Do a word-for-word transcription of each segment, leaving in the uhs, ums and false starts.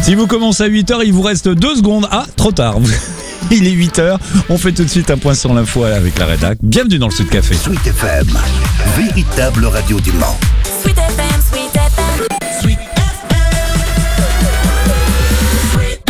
Si vous commencez à huit heures, il vous reste deux secondes. Ah, trop tard. Il est huit heures. On fait tout de suite un point sur l'info avec la rédac. Bienvenue dans le Sud Café. Sweet F M, véritable radio du Mans. Sweet F M, Sweet F M, Sweet F M, Sweet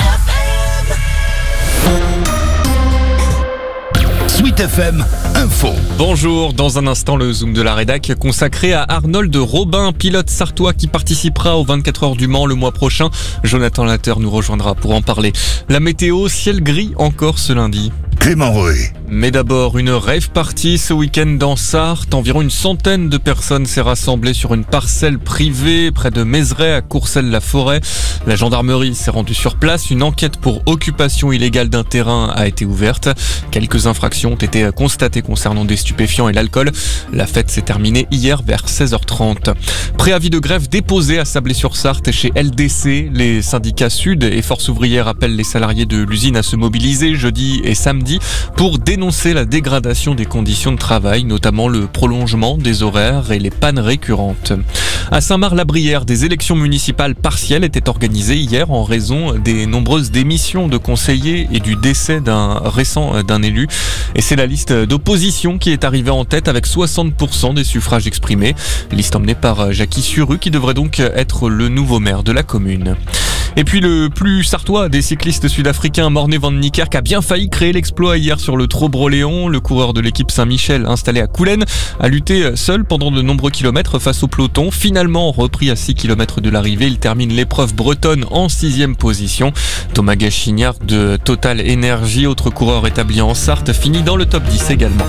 F M. Sweet F M, info. Bonjour, dans un instant le Zoom de la rédac consacré à Arnold Robin, pilote sartois qui participera aux vingt-quatre heures du Mans le mois prochain. Jonathan Latter nous rejoindra pour en parler. La météo, ciel gris encore ce lundi. Clément Roy. Mais d'abord, une rave party ce week-end dans Sarthe. Environ une centaine de personnes s'est rassemblée sur une parcelle privée près de Mézeray à Courcelles-la-Forêt. La gendarmerie s'est rendue sur place. Une enquête pour occupation illégale d'un terrain a été ouverte. Quelques infractions ont été constatées concernant des stupéfiants et l'alcool. La fête s'est terminée hier vers seize heures trente. Préavis de grève déposé à Sablé-sur-Sarthe chez L D C. Les syndicats Sud et Force ouvrière appellent les salariés de l'usine à se mobiliser jeudi et samedi pour dénoncer la dégradation des conditions de travail, notamment le prolongement des horaires et les pannes récurrentes. À Saint-Marc-la-Brière, des élections municipales partielles étaient organisées hier en raison des nombreuses démissions de conseillers et du décès d'un récent d'un élu. Et c'est la liste d'opposition qui est arrivée en tête avec soixante pour cent des suffrages exprimés. Liste emmenée par Jackie Suru qui devrait donc être le nouveau maire de la commune. Et puis le plus sartois des cyclistes sud-africains, Morné van Niekerk, a bien failli créer l'exploit hier sur le Trobroléon. Le coureur de l'équipe Saint-Michel, installé à Coulennes, a lutté seul pendant de nombreux kilomètres face au peloton. Finalement repris à six kilomètres de l'arrivée, il termine l'épreuve bretonne en sixième position. Thomas Gachignard de Total Energy, autre coureur établi en Sarthe, finit dans le top dix également.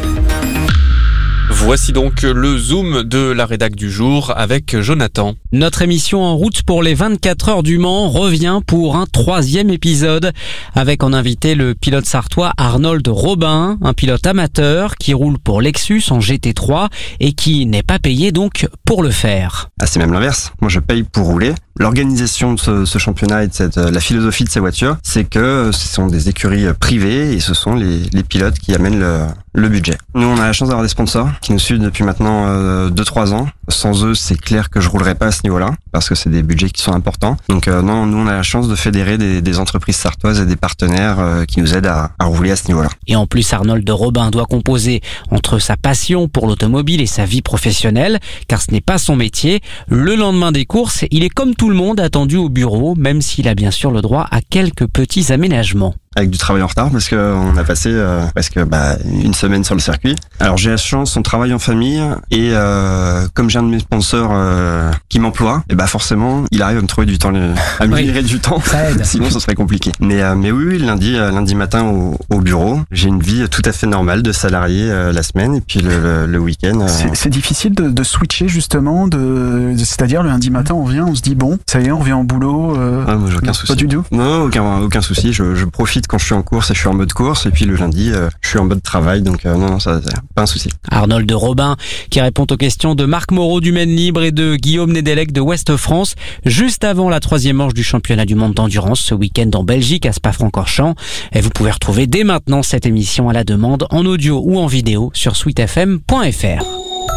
Voici donc le Zoom de la rédac du jour avec Jonathan. Notre émission en route pour les vingt-quatre heures du Mans revient pour un troisième épisode avec en invité le pilote sartois Arnold Robin, un pilote amateur qui roule pour Lexus en G T trois et qui n'est pas payé donc pour le faire. Ah, c'est même l'inverse. Moi, je paye pour rouler. L'organisation de ce, ce championnat et de cette, la philosophie de ces voitures, c'est que ce sont des écuries privées et ce sont les, les pilotes qui amènent le, le budget. Nous, on a la chance d'avoir des sponsors qui nous suivent depuis maintenant euh, deux trois ans. Sans eux, c'est clair que je roulerais pas à ce niveau-là parce que c'est des budgets qui sont importants. Donc euh, non, nous, on a la chance de fédérer des, des entreprises sartoises et des partenaires euh, qui nous aident à, à rouler à ce niveau-là. Et en plus, Arnold Robin doit composer entre sa passion pour l'automobile et sa vie professionnelle, car ce n'est pas son métier. Le lendemain des courses, il est comme tout le monde attendu au bureau, même s'il a bien sûr le droit à quelques petits aménagements. Avec du travail en retard parce qu'on a passé euh, presque bah, une semaine sur le circuit. Alors j'ai la chance, on travaille en famille et euh, comme j'ai un de mes sponsors euh, qui m'emploie, et bah forcément il arrive à me trouver du temps, à me libérer du temps. Ça aide. Sinon ce serait compliqué. Mais euh, mais oui, oui lundi euh, lundi matin au, au bureau, j'ai une vie tout à fait normale de salarié euh, la semaine et puis le, le, le week-end. Euh... C'est, c'est difficile de, de switcher justement, de c'est-à-dire le lundi matin on vient, on se dit bon, ça y est, on revient en boulot. Euh... Ah, moi, j'ai aucun non, souci. Pas du tout. Non, aucun aucun souci. Je, je profite quand je suis en course et je suis en mode course et puis le lundi euh, je suis en mode travail donc euh, non non ça c'est pas un souci. Arnold Robin qui répond aux questions de Marc Moreau du Maine Libre et de Guillaume Nedelec de Ouest France juste avant la troisième manche du championnat du monde d'endurance ce week-end en Belgique à Spa-Francorchamps. Et vous pouvez retrouver dès maintenant cette émission à la demande en audio ou en vidéo sur sweet f m point f r.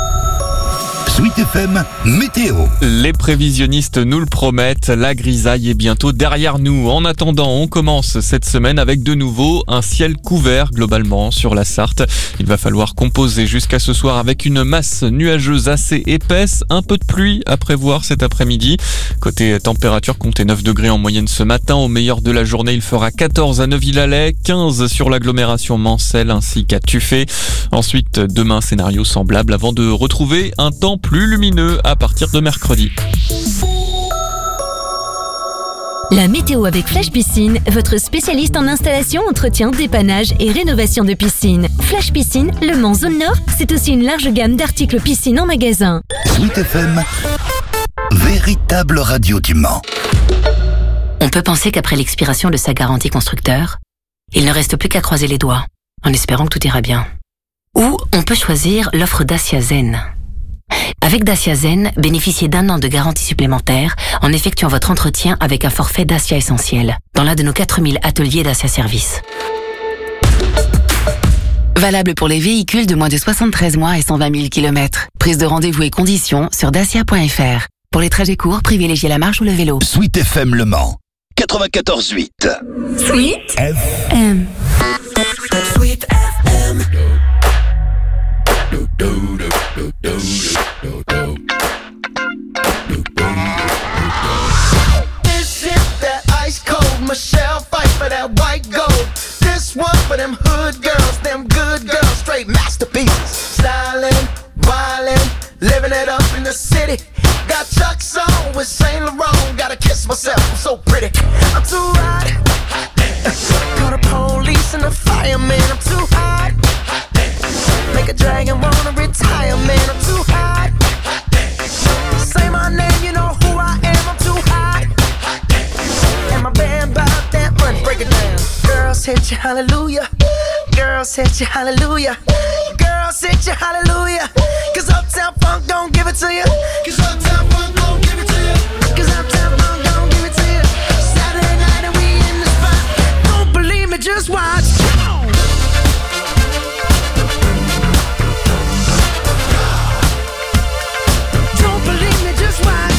Sweet F M, météo. Les prévisionnistes nous le promettent, la grisaille est bientôt derrière nous. En attendant, on commence cette semaine avec de nouveau un ciel couvert globalement sur la Sarthe. Il va falloir composer jusqu'à ce soir avec une masse nuageuse assez épaisse, un peu de pluie à prévoir cet après-midi. Côté température, comptez neuf degrés en moyenne ce matin. Au meilleur de la journée, il fera quatorze à Neuville-Alais, quinze sur l'agglomération Mancel ainsi qu'à Tuffet. Ensuite, demain, scénario semblable avant de retrouver un temps plus lumineux à partir de mercredi. La météo avec Flash Piscine, votre spécialiste en installation, entretien, dépannage et rénovation de piscine. Flash Piscine, Le Mans Zone Nord, c'est aussi une large gamme d'articles piscine en magasin. Sweet F M, véritable radio du Mans. On peut penser qu'après l'expiration de sa garantie constructeur, il ne reste plus qu'à croiser les doigts, en espérant que tout ira bien. Ou on peut choisir l'offre Dacia Zen. Avec Dacia Zen, bénéficiez d'un an de garantie supplémentaire en effectuant votre entretien avec un forfait Dacia Essentiel dans l'un de nos quatre mille ateliers Dacia Service. Valable pour les véhicules de moins de soixante-treize mois et cent vingt mille kilomètres. Prise de rendez-vous et conditions sur dacia point f r. Pour les trajets courts, privilégiez la marche ou le vélo. Sweet F M Le Mans. quatre-vingt-quatorze huit. Sweet F M. Sweet F M. This is that ice cold Michelle fight for that white gold. This one for them hood girls, them good girls, straight masterpieces. Stylin', wildin', living it up in the city. Got Chuck's on with Saint Laurent. Gotta kiss myself, I'm so pretty. I'm too hot. Call the police and the fireman. I'm too hot. Make a dragon wanna retire, man. I'm too hot. Say my name, you know who I am. I'm too hot. And my band bought that money. Break it down. Girls hit you, hallelujah. Girls hit you, hallelujah. Girls hit you, hallelujah. Cause Uptown Funk don't give it to you. Cause Uptown Funk don't give it to you. Cause Uptown Funk don't give it to you. Saturday night and we in the spot. Don't believe me, just watch. Come on. Don't believe me, just watch.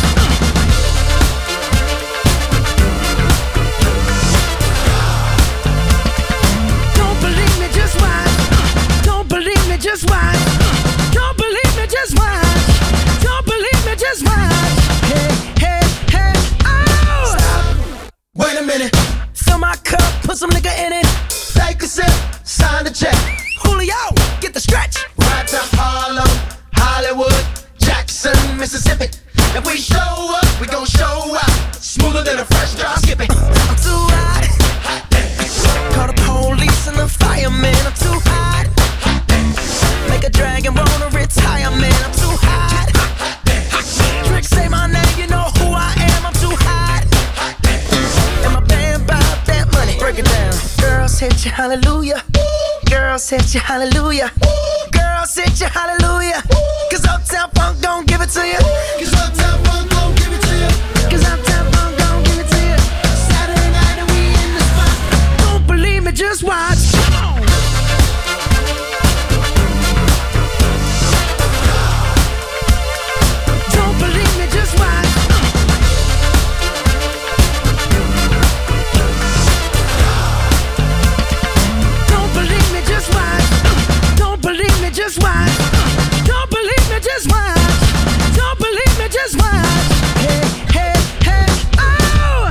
Don't believe me, just watch. Don't believe me, just watch. Don't believe me, just watch. Don't believe me, just watch. Hey, hey, hey, oh! Stop. Wait a minute. Fill my cup, put some nigga in it. Take a sip, sign the check. Julio, get the stretch. Right to Harlem, Hollywood, Jackson, Mississippi. If we show up, we gon' show out. Smoother than a fresh drop skipping. I'm too hot. Call the police and the fireman. I'm too hot. Make a dragon wanna retire, man. I'm too hot. Trick say my name, you know who I am. I'm too hot. And my band bought that money. Break it down. Girls hit you, hallelujah. Girls hit you, hallelujah. Girls hit you, hallelujah. Cause Uptown Funk don't give it to you. Cause Uptown Funk don't give it to you. Cause Uptown Funk don't give it to you. Saturday night and we in the spot. Don't believe me, just watch. Come on. Don't believe me, just watch. Don't believe me, just watch. Don't believe me, just watch. Don't believe me, just watch. Don't believe me, just watch. Hey, hey, hey, oh!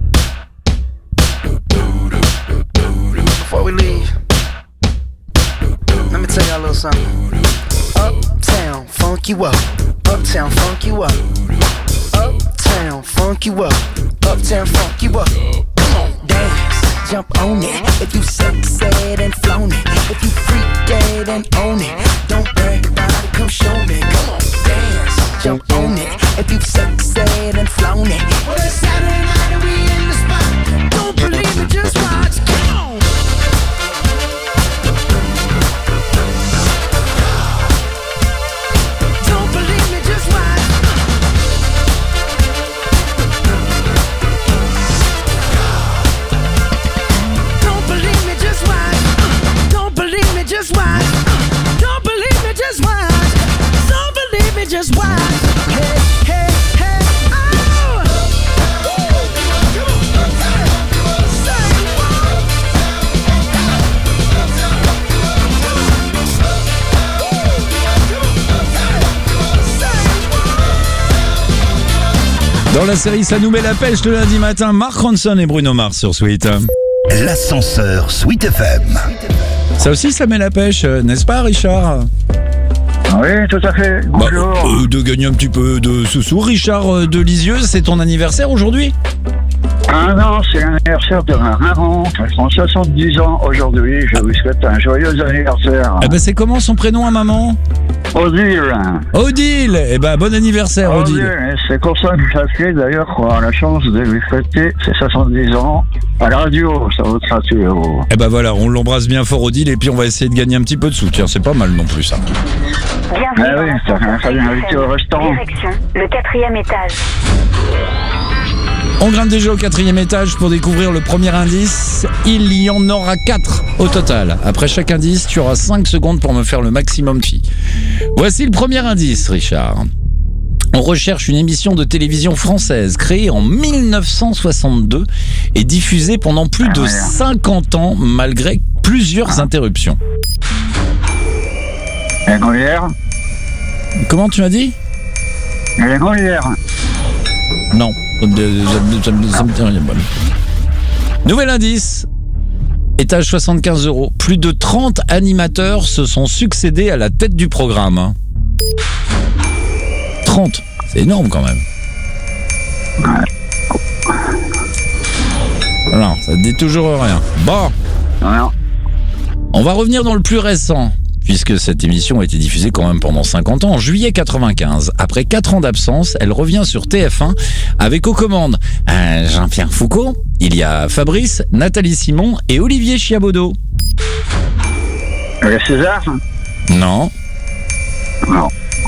Before we leave, let me tell y'all a little something. Uptown, funk you up. Uptown, funk you up. Uptown, funk you up. Uptown, funk you up. Come on, dance, jump on it. If you sexed and flown it. If you freak dead and own it. Don't brag about it, come show me. Come on, dance, jump on it. If you sexed and flown it. Well, it's Saturday night and we in the spot. Don't believe me, just watch. Come on. Don't believe me, just watch. Don't believe me, just watch. Don't believe me, just watch. Don't believe me, just watch. Don't believe me, just watch. Hey, hey, hey, oh! Dans la série Ça nous met la pêche le lundi matin, Mark Ronson et Bruno Mars sur Sweet. L'ascenseur Sweet F M. Ça aussi, ça met la pêche, n'est-ce pas, Richard? Oui, tout à fait. Bah, Bonjour. euh, de gagner un petit peu de sous-sous. Richard de Lisieux, c'est ton anniversaire aujourd'hui? Ah non, c'est l'anniversaire de ma maman. Elle prend soixante-dix ans aujourd'hui. Je vous souhaite un joyeux anniversaire. Eh ben, c'est comment son prénom à maman? Odile. Odile. Eh ben, bon anniversaire, Odile. Odile. C'est pour ça que je l'appelais d'ailleurs pour avoir la chance de lui fêter ses soixante-dix ans à la radio, sur votre radio. Eh ben voilà, on l'embrasse bien fort, Odile, et puis on va essayer de gagner un petit peu de sous. Tiens, c'est pas mal non plus, ça. Bienvenue ah oui, ça fait bien invité au restaurant. Direction, le quatrième étage. On grimpe déjà au quatrième étage pour découvrir le premier indice. Il y en aura quatre au total. Après chaque indice, tu auras cinq secondes pour me faire le maximum de filles. Voici le premier indice, Richard. On recherche une émission de télévision française créée en mille neuf cent soixante-deux et diffusée pendant plus de cinquante ans malgré plusieurs interruptions. Les Gruyères. Comment tu m'as dit ? Les Gruyères. Non. Nouvel indice. Étage soixante-quinze euros. Plus de trente animateurs se sont succédés à la tête du programme. trente. C'est énorme quand même. Non, ça ne dit toujours rien. Bon. On va revenir dans le plus récent, puisque cette émission a été diffusée quand même pendant cinquante ans, en juillet quatre-vingt-quinze. Après quatre ans d'absence, elle revient sur T F un avec aux commandes euh, Jean-Pierre Foucault, il y a Fabrice, Nathalie Simon et Olivier Chiabodo. Le César ? Non. Non.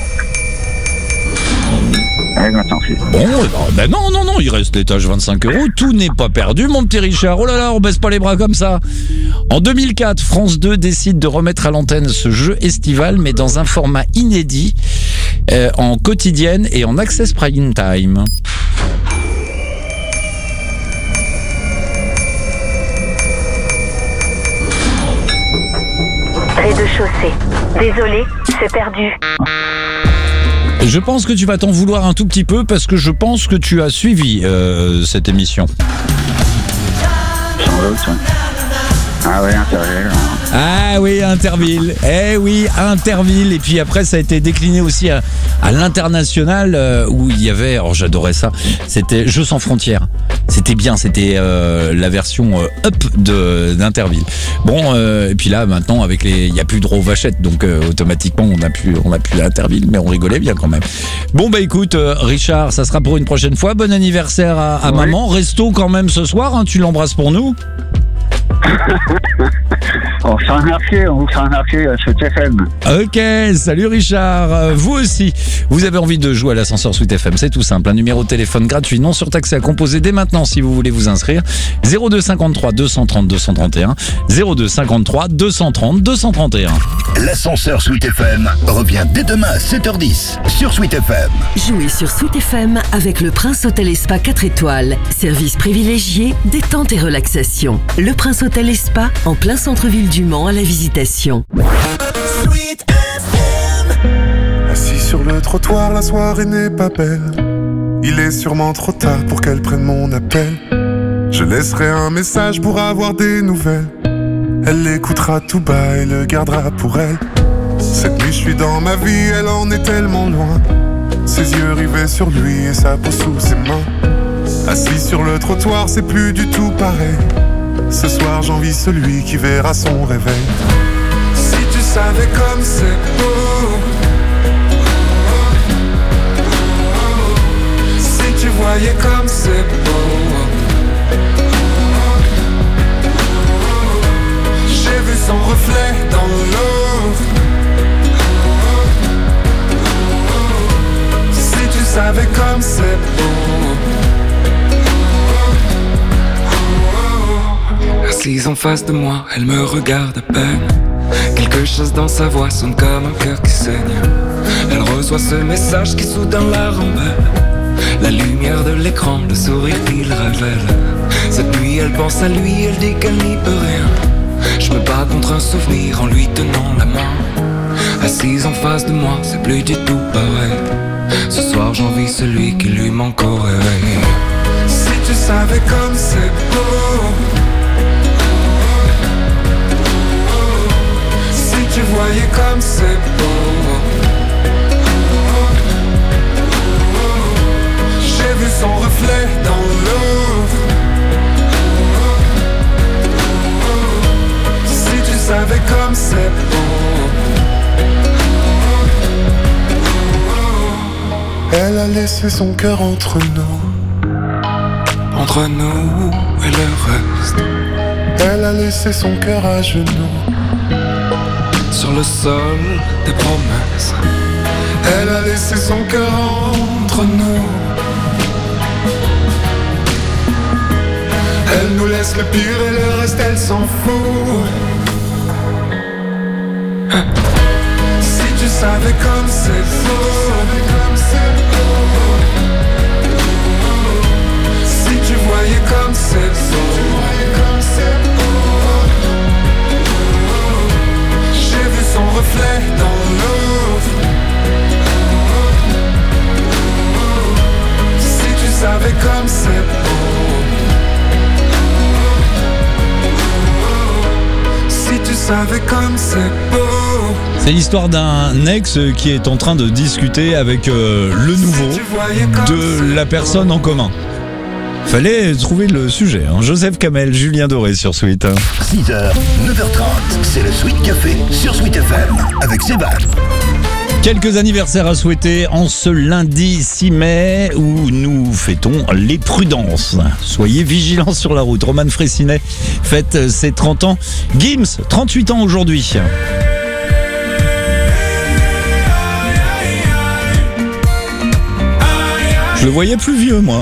Bon, ben non, non, non, il reste l'étage vingt-cinq euros, tout n'est pas perdu, mon petit Richard. Oh là là, on baisse pas les bras comme ça. En deux mille quatre, France deux décide de remettre à l'antenne ce jeu estival, mais dans un format inédit, euh, en quotidienne et en access prime time. Rez-de-chaussée. Désolé, c'est perdu. Je pense que tu vas t'en vouloir un tout petit peu parce que je pense que tu as suivi euh, cette émission. Sans doute, ouais. Ah oui, Interville. Ah oui, Interville. Eh oui, Interville. Et puis après, ça a été décliné aussi à, à l'international euh, où il y avait, alors j'adorais ça, c'était Jeux sans frontières. C'était bien, c'était euh, la version euh, up de d'Interville. Bon, euh, et puis là, maintenant, avec les, il n'y a plus de droit aux vachettes, donc euh, automatiquement, on n'a plus, on n'a plus Interville, mais on rigolait bien quand même. Bon, bah écoute, euh, Richard, ça sera pour une prochaine fois. Bon anniversaire à, à oui. maman. Resto quand même ce soir, hein, tu l'embrasses pour nous. On s'en remercie, on s'en remercie sur Sweet F M. Ok, salut Richard. Euh, vous aussi, vous avez envie de jouer à l'ascenseur Sweet F M, c'est tout simple. Un numéro de téléphone gratuit, non surtaxé à composer dès maintenant si vous voulez vous inscrire. zéro deux cinquante-trois deux cent trente deux cent trente et un. zéro deux cinquante-trois deux cent trente deux cent trente et un. L'ascenseur Sweet F M revient dès demain à sept heures dix sur Sweet F M. Jouez sur Sweet F M avec le Prince Hôtel et Spa quatre étoiles. Service privilégié, détente et relaxation. Le Prince Hôtel et Spa en plein centre-ville du Mans à la Visitation. Sweet F M. Assis sur le trottoir, la soirée n'est pas belle. Il est sûrement trop tard pour qu'elle prenne mon appel. Je laisserai un message pour avoir des nouvelles. Elle l'écoutera tout bas et le gardera pour elle. Cette nuit je suis dans ma vie, elle en est tellement loin. Ses yeux rivés sur lui et sa peau sous ses mains. Assis sur le trottoir, c'est plus du tout pareil. Ce soir j'envie celui qui verra son réveil. Si tu savais comme c'est beau, si tu voyais comme c'est beau. J'ai vu son reflet dans l'eau. Si tu savais comme c'est beau. Assise en face de moi, elle me regarde à peine. Quelque chose dans sa voix sonne comme un cœur qui saigne. Elle reçoit ce message qui soudain la rembelle. La lumière de l'écran, le sourire qu'il révèle. Cette nuit elle pense à lui, elle dit qu'elle n'y peut rien. Je me bats contre un souvenir en lui tenant la main. Assise en face de moi, c'est plus du tout pareil. Ce soir j'envie celui qui lui manque au réveil. Si tu savais comme c'est beau. Tu voyais comme c'est beau. J'ai vu son reflet dans l'eau. Si tu savais comme c'est beau. Elle a laissé son cœur entre nous. Entre nous et le reste. Elle a laissé son cœur à genoux. Sur le sol des promesses. Elle a laissé son cœur entre nous. Elle nous laisse le pire et le reste elle s'en fout. Si tu savais comme c'est beau. c'est beau. J'ai vu son reflet dans l'eau. Si tu savais comme c'est beau. Si tu savais comme c'est beau. C'est l'histoire d'un ex qui est en train de discuter avec euh, le nouveau de la personne en commun. Fallait trouver le sujet. Hein. Joseph Kamel, Julien Doré sur Sweet. six heures, neuf heures trente, c'est le Sweet Café sur Sweet F M avec Sébastien. Quelques anniversaires à souhaiter en ce lundi six mai où nous fêtons les prudences. Soyez vigilants sur la route. Roman Fressinet fête ses trente ans. Gims, trente-huit ans aujourd'hui. Je le voyais plus vieux, moi.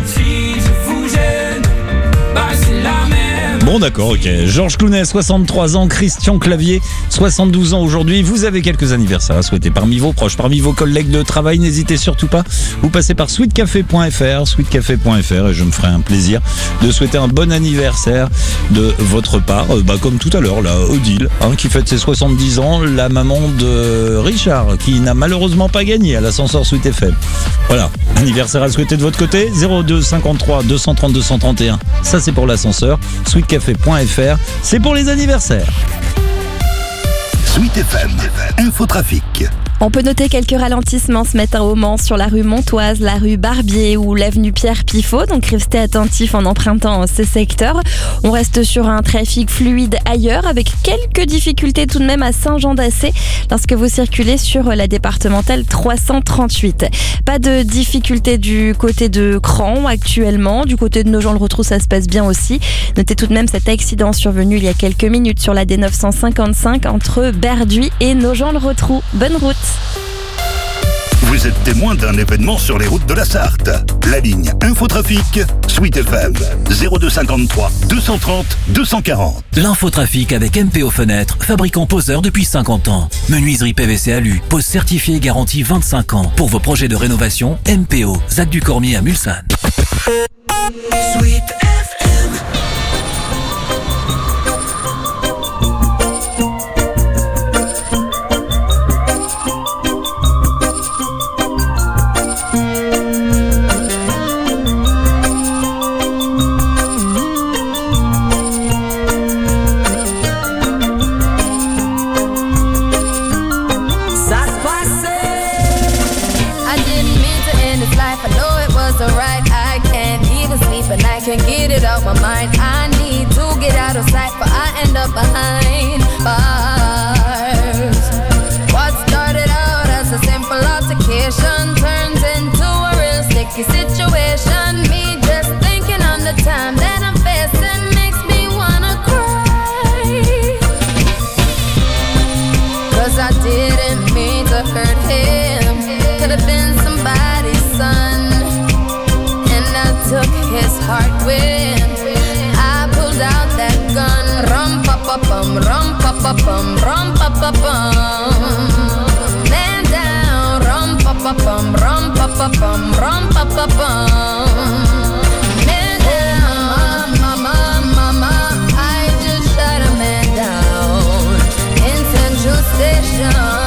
Bon d'accord, ok. Georges Clooney, soixante-trois ans, Christian Clavier, soixante-douze ans aujourd'hui. Vous avez quelques anniversaires à souhaiter parmi vos proches, parmi vos collègues de travail. N'hésitez surtout pas. Vous passez par sweet café point f r, sweet café point f r et je me ferai un plaisir de souhaiter un bon anniversaire de votre part. Euh, bah, comme tout à l'heure, là, Odile, hein, qui fête ses soixante-dix ans, la maman de Richard, qui n'a malheureusement pas gagné à l'ascenseur Sweet F M. Voilà, anniversaire à souhaiter de votre côté. zéro deux cinquante-trois deux cent trente deux cent trente et un, ça c'est pour l'ascenseur. sweet café point f r, c'est pour les anniversaires. Sweet F M, Infotrafic. On peut noter quelques ralentissements ce matin au Mans sur la rue Montoise, la rue Barbier ou l'avenue Pierre Pifot, donc restez attentifs en empruntant ces secteurs. On reste sur un trafic fluide ailleurs avec quelques difficultés tout de même à Saint-Jean-d'Assé lorsque vous circulez sur la départementale trois cent trente-huit. Pas de difficultés du côté de Cran actuellement, du côté de Nogent-le-Rotrou ça se passe bien aussi. Notez tout de même cet accident survenu il y a quelques minutes sur la D neuf cent cinquante-cinq entre Berduy et Nogent-le-Rotrou. Bonne route. Vous êtes témoin d'un événement sur les routes de la Sarthe. La ligne Infotrafic, Sweet F M, zéro deux cinquante-trois deux cent trente deux cent quarante. L'infotrafic avec M P O Fenêtres, fabricant poseur depuis cinquante ans. Menuiserie P V C Alu, pose certifiée garantie vingt-cinq ans. Pour vos projets de rénovation, M P O, Zac du Cormier à Mulsanne. Sweet F M. Can't get it out my mind. I need to get out of sight, but I end up behind bars. What started out as a simple altercation turns into a real sticky situation. Me just thinking on the time that I'm facing makes me wanna cry. Cause I didn't mean to hurt him. Could have been somebody's son. Took his heart with. I pulled out that gun. Rum pa pa bum, rum pa pa bum, rum pa pa bum. Man down. Rum pa pa bum, rum pa pa bum, rum pa pa bum. Man down, mama, mama. I just shot a man down in Central Station.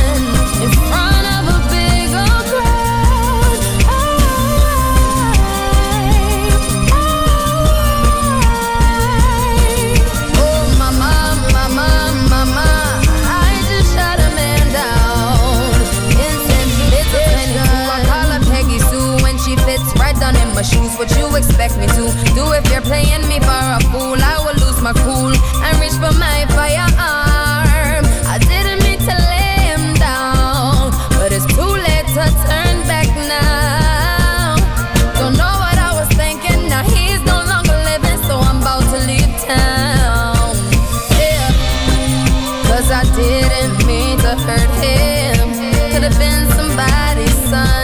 My shoes, what you expect me to do if you're playing me for a fool? I will lose my cool and reach for my firearm. I didn't mean to lay him down, but it's too late to turn back now. Don't know what I was thinking, now he's no longer living, so I'm about to leave town. Yeah, cause I didn't mean to hurt him. Could have been somebody's son.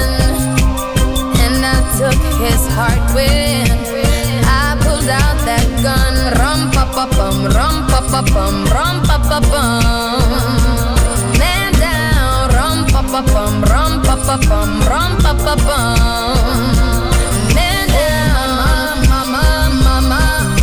Took his heart with. I pulled out that gun. Rum pa pa bum, rum pa pa bum, rum pa pa bum. Man down. Rum pa pa bum, rum pa pa bum, rum pa pa bum. Man down, mama, mama.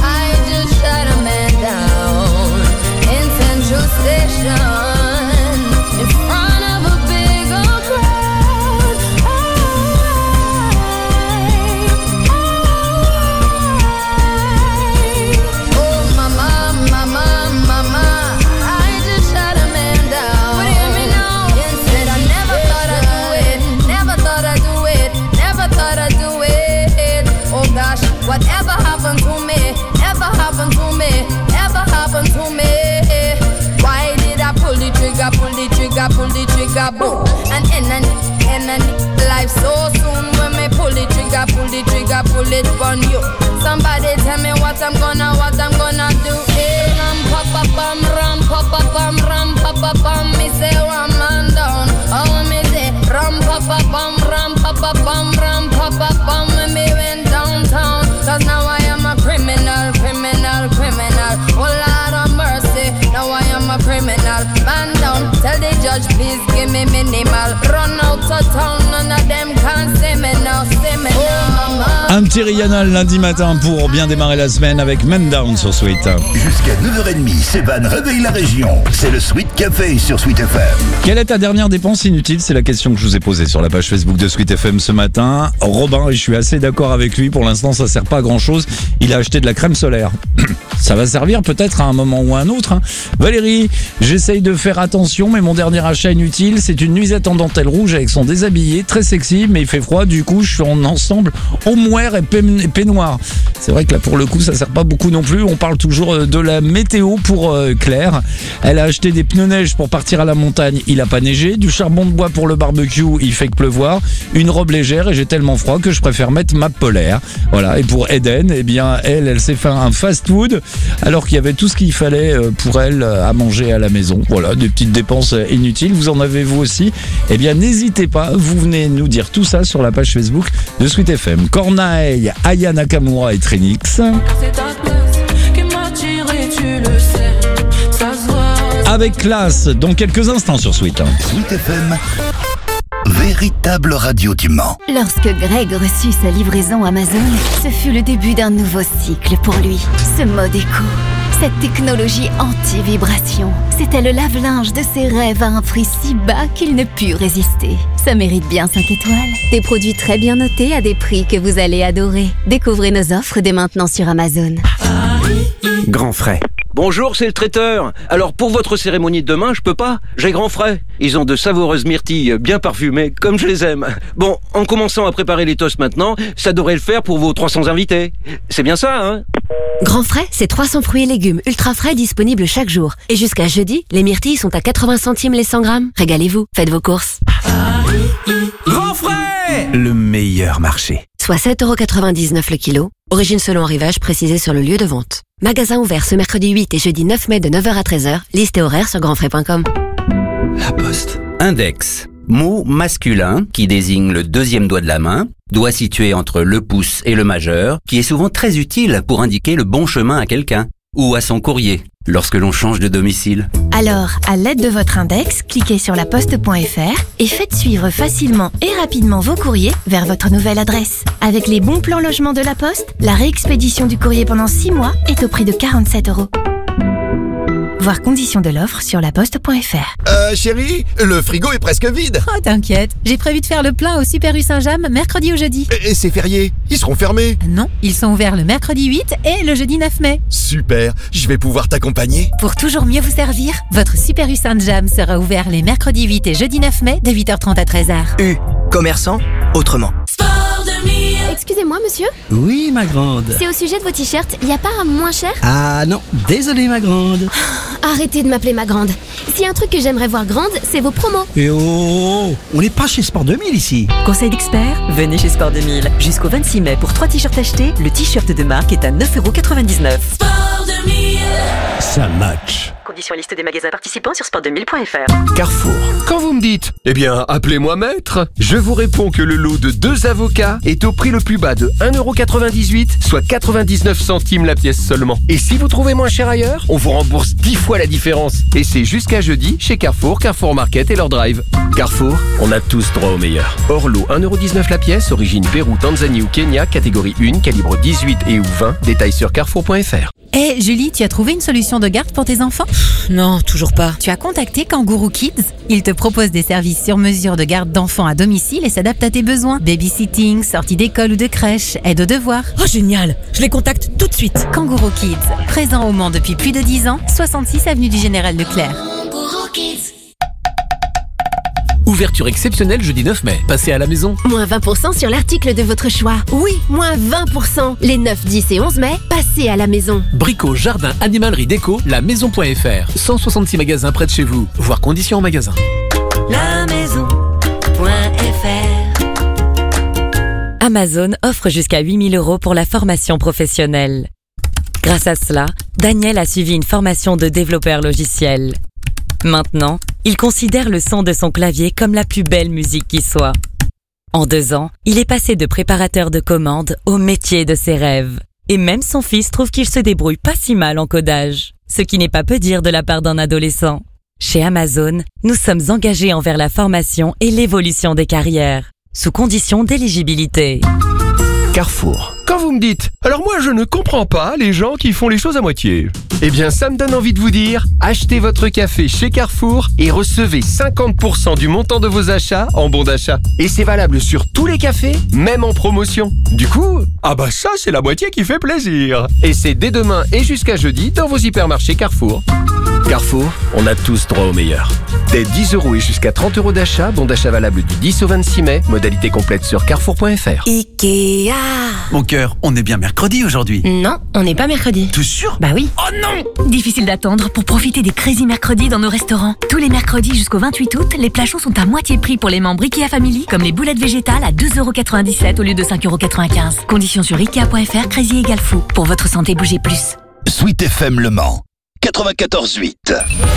trigger, boom. And end and end and life so soon. When me pull the trigger, pull the trigger, pull it on you. Somebody tell me what I'm gonna, what I'm gonna do. Hey, ram pa pa pam, ram pa pa pam, ram pa pa pam. Me say one man down. Oh me say ram pa pa pam, ram pa pa pam, ram pa pa pam. When me went downtown, 'cause now I am a criminal, criminal, criminal. Oh Lord of mercy, now I am a criminal. Man down, tell the judge please give me minimal. Run out of town, none of them can see me now, see me now. Un petit Rihanna lundi matin pour bien démarrer la semaine avec Man Down sur Sweet. Jusqu'à neuf heures trente, Sévan réveille la région. C'est le Sweet Café sur Sweet F M. Quelle est ta dernière dépense inutile? C'est la question que je vous ai posée sur la page Facebook de Sweet F M ce matin. Robin, et je suis assez d'accord avec lui, pour l'instant ça sert pas à grand chose. Il a acheté de la crème solaire. Ça va servir peut-être à un moment ou à un autre. Hein. Valérie, j'essaye de faire attention, mais mon dernier achat inutile, c'est une nuisette en dentelle rouge avec son déshabillé, très sexy, mais il fait froid, du coup je suis en ensemble au moire et peignoir. C'est vrai que là pour le coup ça sert pas beaucoup non plus. On parle toujours de la météo pour euh, Claire. Elle a acheté des pneus neige pour partir à la montagne, il a pas neigé. Du charbon de bois pour le barbecue, il fait que pleuvoir. Une robe légère et j'ai tellement froid que je préfère mettre ma polaire. Voilà. Et pour Eden, eh bien elle, elle s'est fait un fast-food alors qu'il y avait tout ce qu'il fallait pour elle à manger à la maison. Voilà, des petites dépenses inutiles. Vous en avez vous aussi? Eh bien n'hésitez pas, vous venez nous dire tout ça sur la page Facebook de Sweet F M. Corneille, Aya Nakamura et Trinix. Avec classe dans quelques instants sur Sweet. Sweet F M, véritable radio du Mans. Lorsque Greg reçut sa livraison Amazon, ce fut le début d'un nouveau cycle pour lui. Ce mode éco, cette technologie anti-vibration, c'était le lave-linge de ses rêves à un prix si bas qu'il ne put résister. Ça mérite bien cinq étoiles. Des produits très bien notés à des prix que vous allez adorer. Découvrez nos offres dès maintenant sur Amazon. Grand frais. Bonjour, c'est le traiteur. Alors pour votre cérémonie de demain, je peux pas. J'ai grand frais. Ils ont de savoureuses myrtilles bien parfumées, comme je les aime. Bon, en commençant à préparer les toasts maintenant, ça devrait le faire pour vos trois cents invités. C'est bien ça, hein? Grand frais, c'est trois cents fruits et légumes ultra frais disponibles chaque jour. Et jusqu'à jeudi, les myrtilles sont à quatre-vingts centimes les cent grammes. Régalez-vous, faites vos courses. Grand frais! Le meilleur marché. Soit sept euros quatre-vingt-dix-neuf le kilo. Origine selon arrivage précisée sur le lieu de vente. Magasin ouvert ce mercredi huit et jeudi neuf mai de neuf heures à treize heures. Liste et horaire sur grandfrais point com. La Poste. Index. Mot masculin qui désigne le deuxième doigt de la main, doigt situé entre le pouce et le majeur, qui est souvent très utile pour indiquer le bon chemin à quelqu'un ou à son courrier lorsque l'on change de domicile. Alors, à l'aide de votre index, cliquez sur la poste point f r et faites suivre facilement et rapidement vos courriers vers votre nouvelle adresse. Avec les bons plans logement de la Poste, la réexpédition du courrier pendant six mois est au prix de quarante-sept euros. Voir conditions de l'offre sur la poste point f r. Euh, chérie, le frigo est presque vide. Oh, t'inquiète, j'ai prévu de faire le plein au Super U Saint-James mercredi ou jeudi. Et, et c'est férié, ils seront fermés. Non, ils sont ouverts le mercredi huit et le jeudi neuf mai. Super, je vais pouvoir t'accompagner. Pour toujours mieux vous servir, votre Super U Saint-James sera ouvert les mercredis huit et jeudi neuf mai de huit heures trente à treize heures. U, commerçant, autrement. Excusez-moi, monsieur? Oui, ma grande. C'est au sujet de vos t-shirts, y a pas un moins cher? Ah non, désolé, ma grande. Arrêtez de m'appeler ma grande. S'il y a un truc que j'aimerais voir grande, c'est vos promos. Et oh, on n'est pas chez Sport deux mille ici. Conseil d'expert, venez chez Sport deux mille. Jusqu'au vingt-six mai, pour trois t-shirts achetés, le t-shirt de marque est à neuf euros quatre-vingt-dix-neuf. Sport deux mille. Ça match. Conditions liste des magasins participants sur sport deux mille point f r. Carrefour. Quand vous me dites, eh bien, appelez-moi maître, je vous réponds que le lot de deux avocats est au prix le plus bas de un euro quatre-vingt-dix-huit, soit quatre-vingt-dix-neuf centimes la pièce seulement. Et si vous trouvez moins cher ailleurs, on vous rembourse dix fois la différence. Et c'est jusqu'à jeudi chez Carrefour, Carrefour Market et leur drive. Carrefour, on a tous droit au meilleur. Hors lot, un euro dix-neuf la pièce, origine Pérou, Tanzanie ou Kenya, catégorie un, calibre dix-huit et ou vingt, détails sur carrefour point f r. Eh, hey, Julie, tu as trouvé une solution de garde pour tes enfants? Non, toujours pas. Tu as contacté Kangourou Kids? Ils te proposent des services sur mesure de garde d'enfants à domicile et s'adaptent à tes besoins. Babysitting, sortie d'école ou de crèche, aide aux devoirs. Oh, génial! Je les contacte tout de suite. Kangourou Kids, présent au Mans depuis plus de dix ans, soixante-six avenue du Général Leclerc. Ouverture exceptionnelle jeudi neuf mai. Passez à la maison. Moins vingt pour cent sur l'article de votre choix. Oui, moins vingt pour cent. Les neuf, dix et onze mai, passez à la maison. Brico, jardin, animalerie, déco, la maison point f r. cent soixante-six magasins près de chez vous. Voir conditions en magasin. la maison.fr. Amazon offre jusqu'à huit mille euros pour la formation professionnelle. Grâce à cela, Daniel a suivi une formation de développeur logiciel. Maintenant, il considère le son de son clavier comme la plus belle musique qui soit. En deux ans, il est passé de préparateur de commandes au métier de ses rêves. Et même son fils trouve qu'il se débrouille pas si mal en codage, ce qui n'est pas peu dire de la part d'un adolescent. Chez Amazon, nous sommes engagés envers la formation et l'évolution des carrières, sous condition d'éligibilité. Carrefour. Quand vous me dites « Alors moi je ne comprends pas les gens qui font les choses à moitié », eh bien ça me donne envie de vous dire « Achetez votre café chez Carrefour et recevez cinquante pour cent du montant de vos achats en bon d'achat. Et c'est valable sur tous les cafés, même en promotion. Du coup, ah bah ça c'est la moitié qui fait plaisir. Et c'est dès demain et jusqu'à jeudi dans vos hypermarchés Carrefour. Carrefour, on a tous droit au meilleur. Dès dix euros et jusqu'à trente euros d'achat, bon d'achat valable du dix au vingt-six mai, modalité complète sur carrefour point f r. Ikea. Mon cœur, on est bien mercredi aujourd'hui. Non, on n'est pas mercredi. T'es sûr? Bah oui. Oh non! Difficile d'attendre pour profiter des Crazy Mercredis dans nos restaurants. Tous les mercredis jusqu'au vingt-huit août, les plats chauds sont à moitié prix pour les membres Ikea Family, comme les boulettes végétales à deux euros quatre-vingt-dix-sept au lieu de cinq euros quatre-vingt-quinze. Conditions sur ikea point f r, Crazy égale fou. Pour votre santé, bougez plus. Sweet F M Le Mans, quatre-vingt-quatorze huit.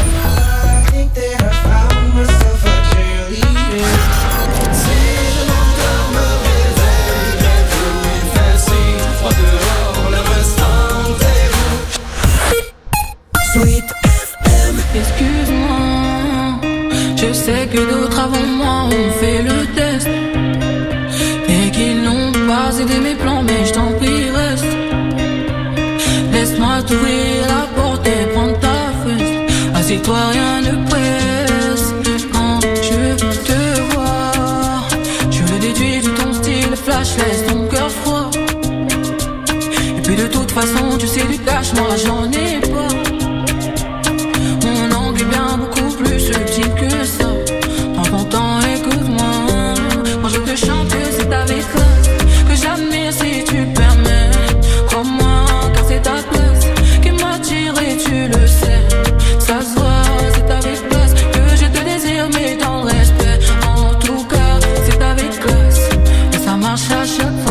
Sweet F M. Excuse-moi, je sais que d'autres avant moi ont fait le test et qu'ils n'ont pas aidé mes plans, mais je t'en prie reste. Laisse-moi t'ouvrir la porte et prendre ta fesse. Assieds-toi, rien ne presse. Quand je te vois, je le déduis de ton style flash, laisse ton cœur froid. Et puis de toute façon, tu sais du cash, moi j'en ai pas. Bien beaucoup plus subtil que ça. Prends ton temps, écoute-moi. Quand je te chante, c'est avec classe que j'admire si tu permets. Crois-moi, car c'est ta place qui m'attire et tu le sais. Ça se voit, c'est avec classe que je te désire, mais dans le respect. En tout cas, c'est avec classe et ça marche à chaque fois.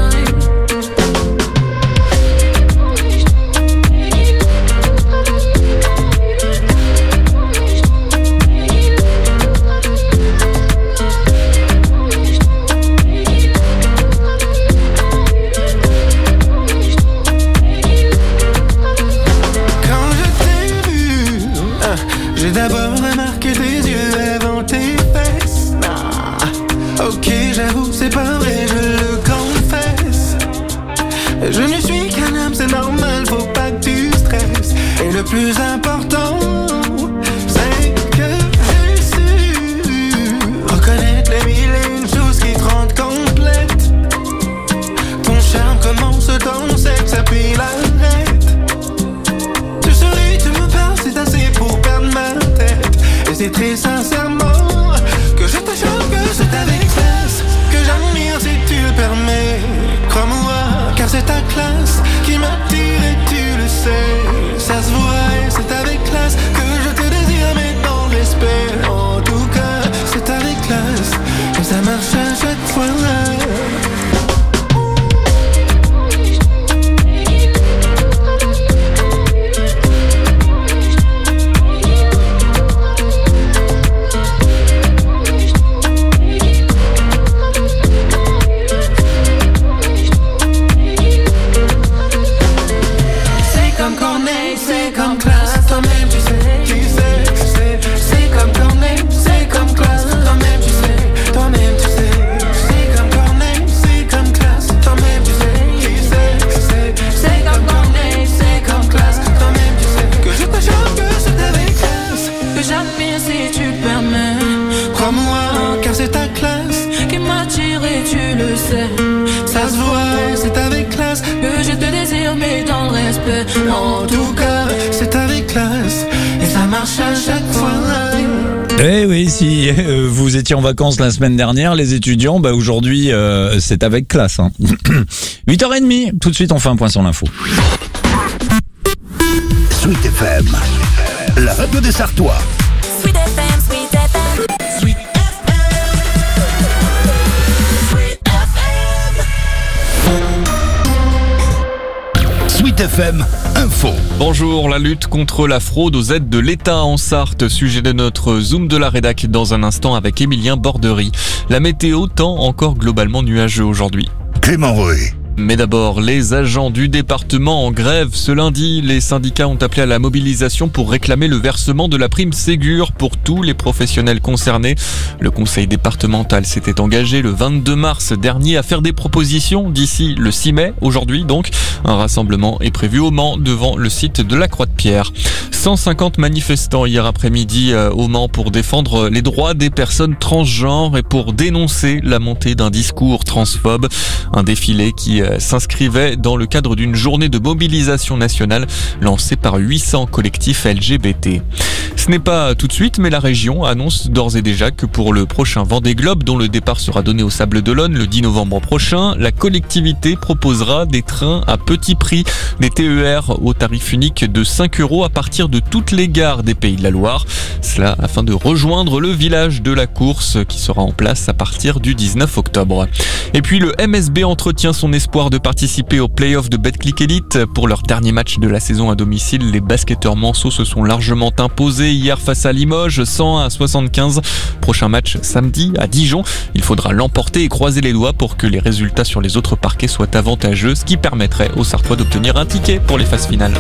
J'ai d'abord remarqué tes yeux avant tes fesses. Ah, ok, j'avoue, c'est pas vrai, je le confesse. Je ne suis qu'un homme, c'est normal, faut pas que tu stresses. Et le plus important, c'est que j'ai su reconnaître les mille et une choses qui te rendent complète. Ton charme commence dans sexe, ça puis l'arrête. Tu souris, tu me parles, c'est assez pour perdre ma tête. Et c'est très sincèrement que je te chante, que c'est avec classe que j'admire si tu le permets. Crois-moi, car c'est ta classe qui m'attire et tu le sais. Ça se voit et c'est avec classe que je te désire, mais dans le respect. En tout cas, c'est avec classe et ça marche à chaque fois. Ça se voit, c'est avec classe que je te désire, mais dans le respect. En tout cas, c'est avec classe et ça marche à chaque fois. Eh oui, si euh, vous étiez en vacances la semaine dernière, les étudiants, bah aujourd'hui, euh, c'est avec classe. Hein. huit heures trente, tout de suite on fait un point sur l'info. Sweet F M, la radio des Sartois. Sweet F M, Sweet F M. Sweet F M Info. Bonjour, la lutte contre la fraude aux aides de l'État en Sarthe, sujet de notre Zoom de la rédac dans un instant avec Émilien Bordery. La météo tend encore globalement nuageux aujourd'hui. Clément Roé. Mais d'abord, les agents du département en grève ce lundi. Les syndicats ont appelé à la mobilisation pour réclamer le versement de la prime Ségur pour tous les professionnels concernés. Le conseil départemental s'était engagé le vingt-deux mars dernier à faire des propositions d'ici le six mai. Aujourd'hui donc, un rassemblement est prévu au Mans devant le site de la Croix-de-Pierre. cent cinquante manifestants hier après-midi au Mans pour défendre les droits des personnes transgenres et pour dénoncer la montée d'un discours transphobe. Un défilé qui s'inscrivait dans le cadre d'une journée de mobilisation nationale lancée par huit cents collectifs L G B T. Ce n'est pas tout de suite, mais la région annonce d'ores et déjà que pour le prochain Vendée Globe, dont le départ sera donné au Sables d'Olonne le dix novembre prochain, la collectivité proposera des trains à petit prix, des T E R au tarif unique de cinq euros à partir de toutes les gares des Pays de la Loire. Cela afin de rejoindre le village de la course qui sera en place à partir du dix-neuf octobre. Et puis le M S B entretient son espoir de participer aux play-offs de Betclic Elite. Pour leur dernier match de la saison à domicile, les basketteurs manceaux se sont largement imposés hier face à Limoges, cent à soixante-quinze. Prochain match samedi à Dijon. Il faudra l'emporter et croiser les doigts pour que les résultats sur les autres parquets soient avantageux, ce qui permettrait aux Sartois d'obtenir un ticket pour les phases finales.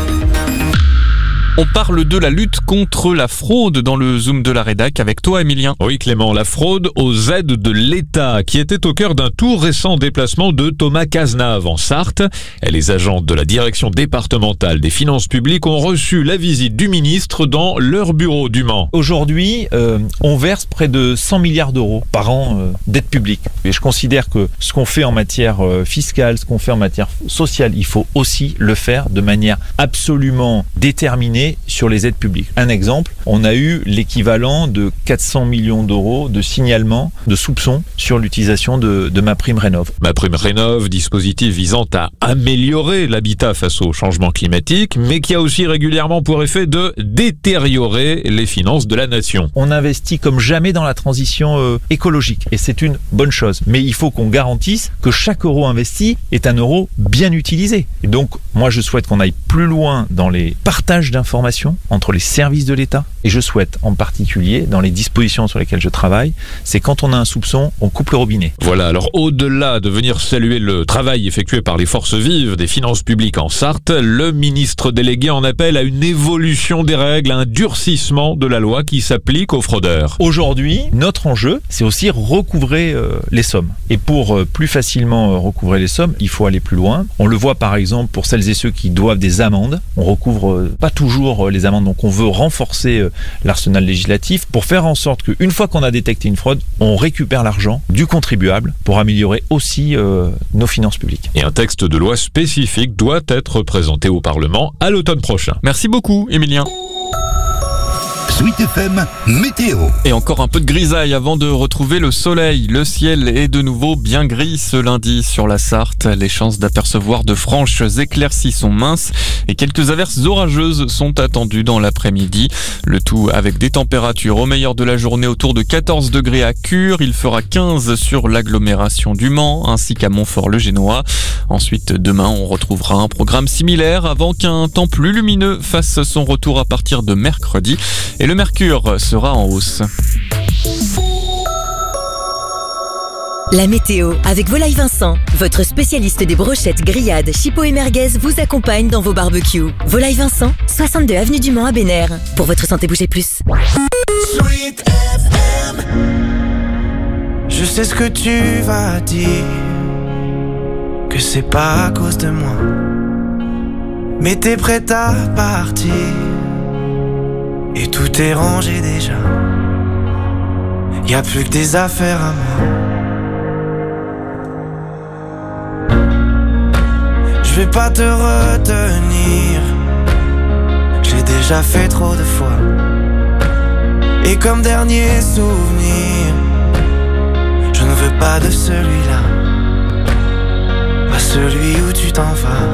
On parle de la lutte contre la fraude dans le Zoom de la rédac avec toi, Émilien. Oui, Clément, la fraude aux aides de l'État qui était au cœur d'un tout récent déplacement de Thomas Cazenave en Sarthe. Et les agents de la direction départementale des finances publiques ont reçu la visite du ministre dans leur bureau du Mans. Aujourd'hui, euh, on verse près de cent milliards d'euros par an euh, d'aide publique. Et je considère que ce qu'on fait en matière euh, fiscale, ce qu'on fait en matière sociale, il faut aussi le faire de manière absolument déterminée sur les aides publiques. Un exemple, on a eu l'équivalent de quatre cents millions d'euros de signalements, de soupçons sur l'utilisation de, de MaPrimeRénov. MaPrimeRénov, dispositif visant à améliorer l'habitat face au changement climatique, mais qui a aussi régulièrement pour effet de détériorer les finances de la nation. On investit comme jamais dans la transition euh, écologique et c'est une bonne chose. Mais il faut qu'on garantisse que chaque euro investi est un euro bien utilisé. Et donc, moi je souhaite qu'on aille plus loin dans les partages d'informations entre les services de l'État et je souhaite en particulier dans les dispositions sur lesquelles je travaille, c'est quand on a un soupçon, on coupe le robinet. Voilà, alors au-delà de venir saluer le travail effectué par les forces vives des finances publiques en Sarthe, le ministre délégué en appelle à une évolution des règles, à un durcissement de la loi qui s'applique aux fraudeurs. Aujourd'hui, notre enjeu, c'est aussi recouvrer euh, les sommes. Et pour euh, plus facilement euh, recouvrer les sommes, il faut aller plus loin. On le voit par exemple pour celles et ceux qui doivent des amendes. On recouvre euh, pas toujours les amendes, donc on veut renforcer l'arsenal législatif pour faire en sorte qu'une fois qu'on a détecté une fraude, on récupère l'argent du contribuable pour améliorer aussi euh, nos finances publiques. Et un texte de loi spécifique doit être présenté au Parlement à l'automne prochain. Merci beaucoup, Émilien. Sweet F M Météo. Et encore un peu de grisaille avant de retrouver le soleil. Le ciel est de nouveau bien gris ce lundi sur la Sarthe. Les chances d'apercevoir de franches éclaircies sont minces et quelques averses orageuses sont attendues dans l'après-midi. Le tout avec des températures au meilleur de la journée autour de quatorze degrés à Cure. Il fera quinze sur l'agglomération du Mans ainsi qu'à Montfort-le-Génois. Ensuite, demain, on retrouvera un programme similaire avant qu'un temps plus lumineux fasse son retour à partir de mercredi. Et le mercure sera en hausse. La météo avec Volaille Vincent, votre spécialiste des brochettes, grillades, chipots et merguez vous accompagne dans vos barbecues. Volaille Vincent, soixante-deux avenue du Mans à Bénère. Pour votre santé, bougez plus. Sweet F M. Je sais ce que tu vas dire, que c'est pas à cause de moi, mais t'es prête à partir. Et tout est rangé déjà, y'a plus que des affaires à moi. Je vais pas te retenir, j'ai déjà fait trop de fois. Et comme dernier souvenir, je ne veux pas de celui-là, pas celui où tu t'en vas.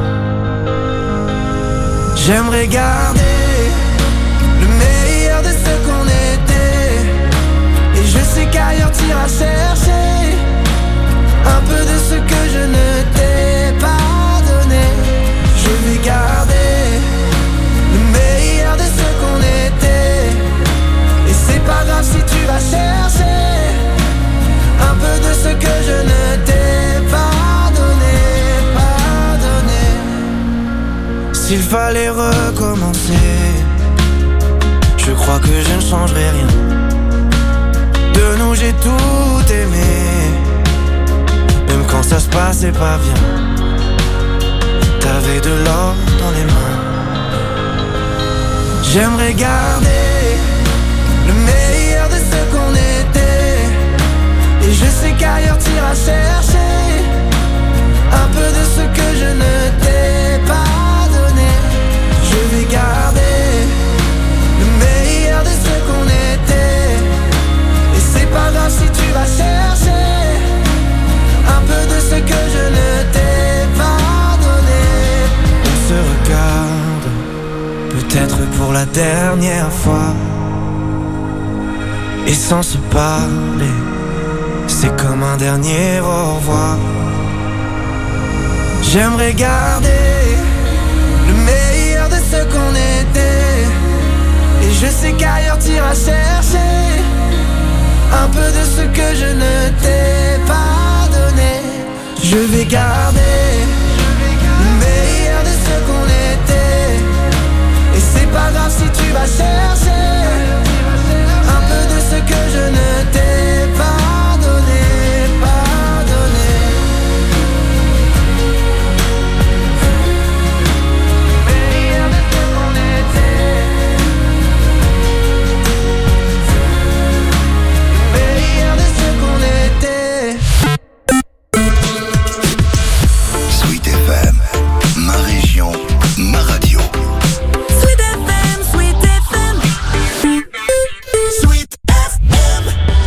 J'aimerais garder le meilleur de ce qu'on était, et je sais qu'ailleurs t'iras chercher un peu de ce que je ne t'ai pas donné. Je vais garder s'il fallait recommencer, je crois que je ne changerai rien. De nous j'ai tout aimé, même quand ça se passait pas bien. T'avais de l'or dans les mains. J'aimerais garder le meilleur de ce qu'on était, et je sais qu'ailleurs t'iras chercher un peu de ce que je ne t'ai pas donné. Je vais garder le meilleur de ce qu'on était, et c'est pas grave si tu vas chercher un peu de ce que je ne t'ai pas donné. On se regarde, peut-être pour la dernière fois, et sans se parler, c'est comme un dernier au revoir. J'aimerais garder le meilleur de ce qu'on était, et je sais qu'ailleurs t'iras chercher un peu de ce que je ne t'ai pas donné. Je vais garder le meilleur de ce qu'on était, et c'est pas grave si tu vas chercher un peu de ce que je ne t'ai pas donné, pas donné. Meilleur de ce qu'on était, meilleur de ce qu'on était. Sweet F M, ma région, ma radio. Sweet F M, Sweet F M, Sweet F M.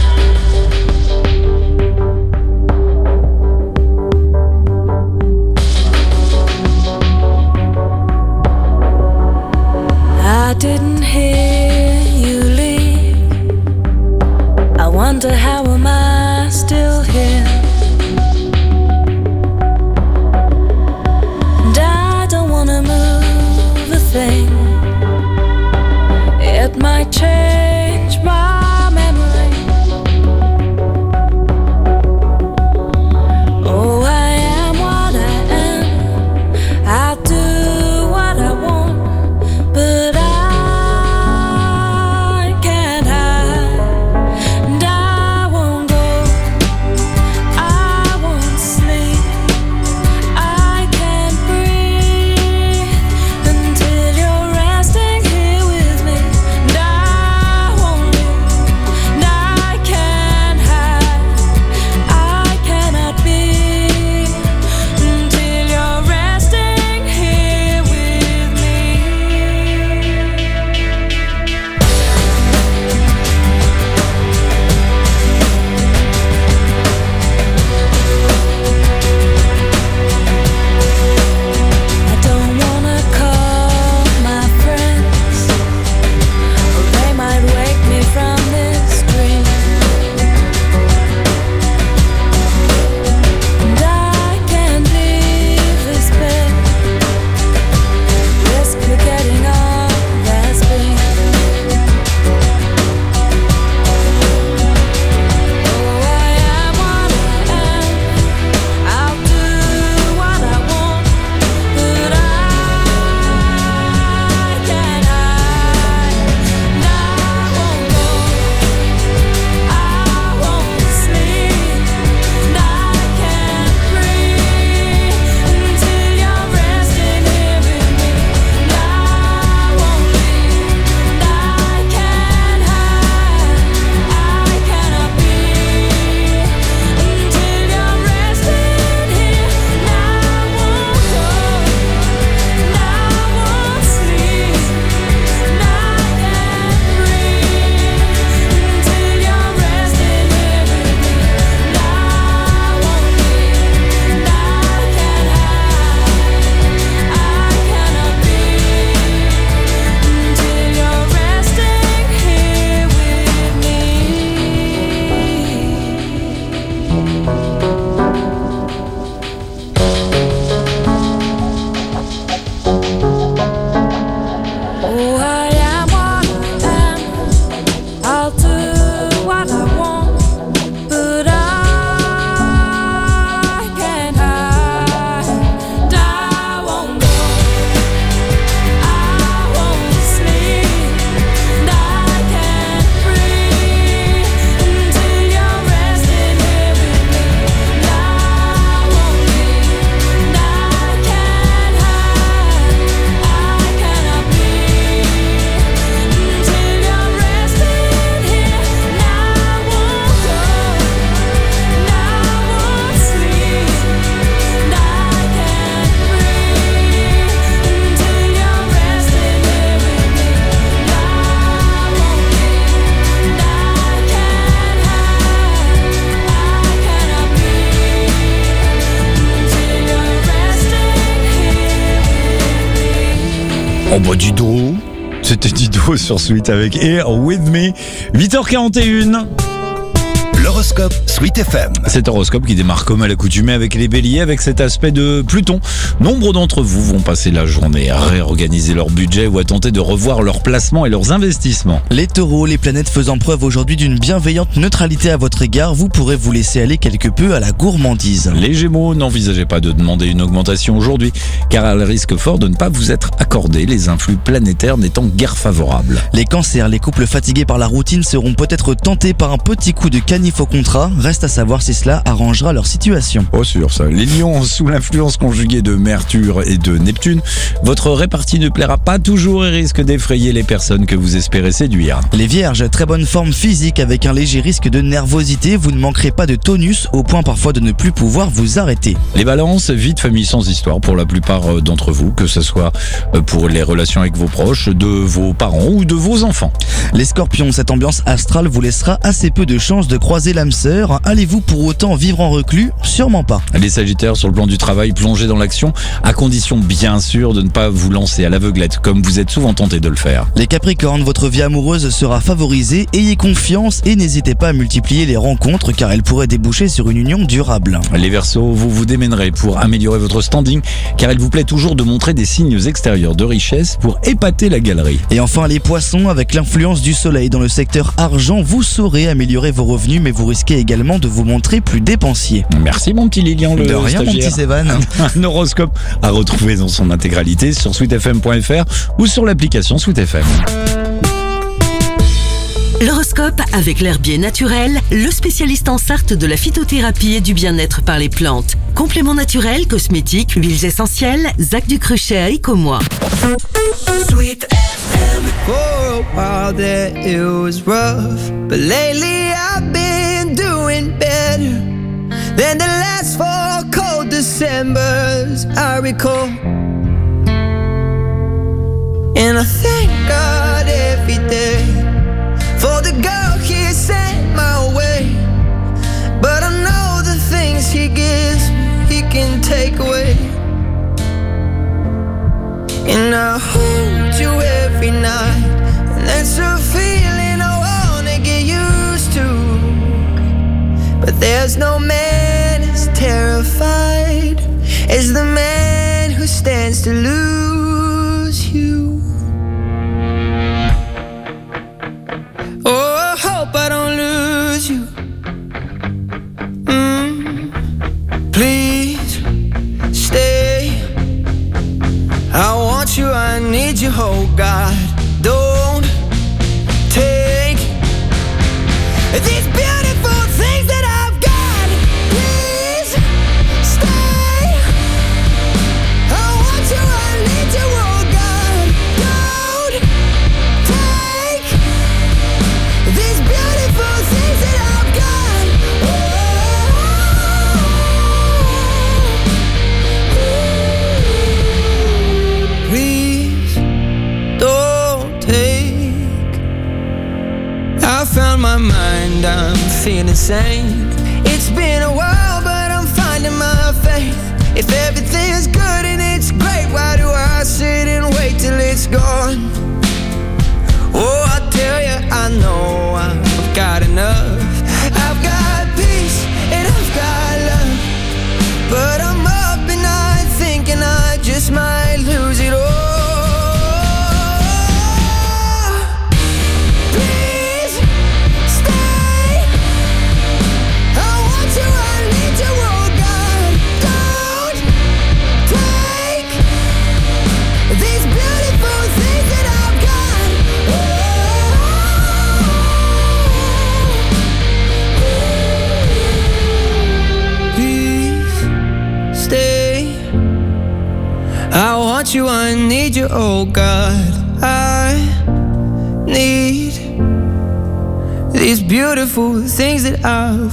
I didn't hear you leave. I wonder how am I still here? And I don't wanna move a thing. It might change my memory. Oh, I am what I am. I do what I want, but I can't hide, and I won't go Oh bah Dido, c'était Dido sur Sweet avec Here With Me, huit heures quarante et une. L'horoscope Sweet F M. Cet horoscope qui démarre comme à l'accoutumée avec les béliers, avec cet aspect de Pluton. Nombre d'entre vous vont passer la journée à réorganiser leur budget ou à tenter de revoir leurs placements et leurs investissements. Les taureaux, les planètes faisant preuve aujourd'hui d'une bienveillante neutralité à votre égard, vous pourrez vous laisser aller quelque peu à la gourmandise. Les gémeaux, n'envisagez pas de demander une augmentation aujourd'hui, car elle risque fort de ne pas vous être accordée, les influx planétaires n'étant guère favorables. Les cancers, les couples fatigués par la routine seront peut-être tentés par un petit coup de canif au contrat, reste à savoir si cela arrangera leur situation. Oh sûr ça. Les lions, sous l'influence conjuguée de Mercure et de Neptune, votre répartie ne plaira pas toujours et risque d'effrayer les personnes que vous espérez séduire. Les vierges, très bonne forme physique avec un léger risque de nervosité, vous ne manquerez pas de tonus au point parfois de ne plus pouvoir vous arrêter. Les balances, vie de famille sans histoire pour la plupart d'entre vous, que ce soit pour les relations avec vos proches, de vos parents ou de vos enfants. Les scorpions, cette ambiance astrale vous laissera assez peu de chances de croiser l'âme sœur. Allez-vous pour autant vivre en reclus? Sûrement pas. Les sagittaires, sur le plan du travail, plongez dans l'action, à condition bien sûr de ne pas vous lancer à l'aveuglette, comme vous êtes souvent tenté de le faire. Les capricornes, votre vie amoureuse sera favorisée, ayez confiance et n'hésitez pas à multiplier les rencontres car elles pourraient déboucher sur une union durable. Les verseaux, vous vous démènerez pour améliorer votre standing, car il vous plaît toujours de montrer des signes extérieurs de richesse pour épater la galerie. Et enfin les poissons, avec l'influence du soleil dans le secteur argent, vous saurez améliorer vos revenus, mais vous risquez également de vous montrer plus dépensier. Merci mon petit Lilian, le de rien stagiaire. mon petit Sévan. Un horoscope à retrouver dans son intégralité sur sweet f m point f r ou sur l'application Sweet F M. L'horoscope avec l'herbier naturel, le spécialiste en Sarthe de la phytothérapie et du bien-être par les plantes. Compléments naturels, cosmétiques, huiles essentielles, Zac du Cruchet à Écomois. Sweet F M. For a while there it was rough, but lately I've been doing better than the last four cold Decembers I recall. And I thank God every day for the girl he sent my way. But I know the things he gives me, he can take away. And I hold you every night, and that's a feeling I wanna get used to. But there's no man as terrified as the man who stands to lose you. Oh, I hope I don't lose you. Mm. Please stay. I want you, I need you, oh God. Don't take these beautiful things that I've got. Please stay. I want you, I need you, oh God. Don't take these beautiful things that I've got. Oh, please don't take. I found my mind, I'm feeling sane. It's been a while, but I'm finding my faith. If everything's good and it's great, why do I sit and wait till it's gone? Oh, I tell you, I know I've got enough. I've got peace and I've got love. But I'm up and I'm thinking I just might lose it all. Please stay. I want you, I need you, oh God. Don't take these beautiful things that I've got. Please stay. I want you, I need you, oh God. I need these beautiful things that I've got.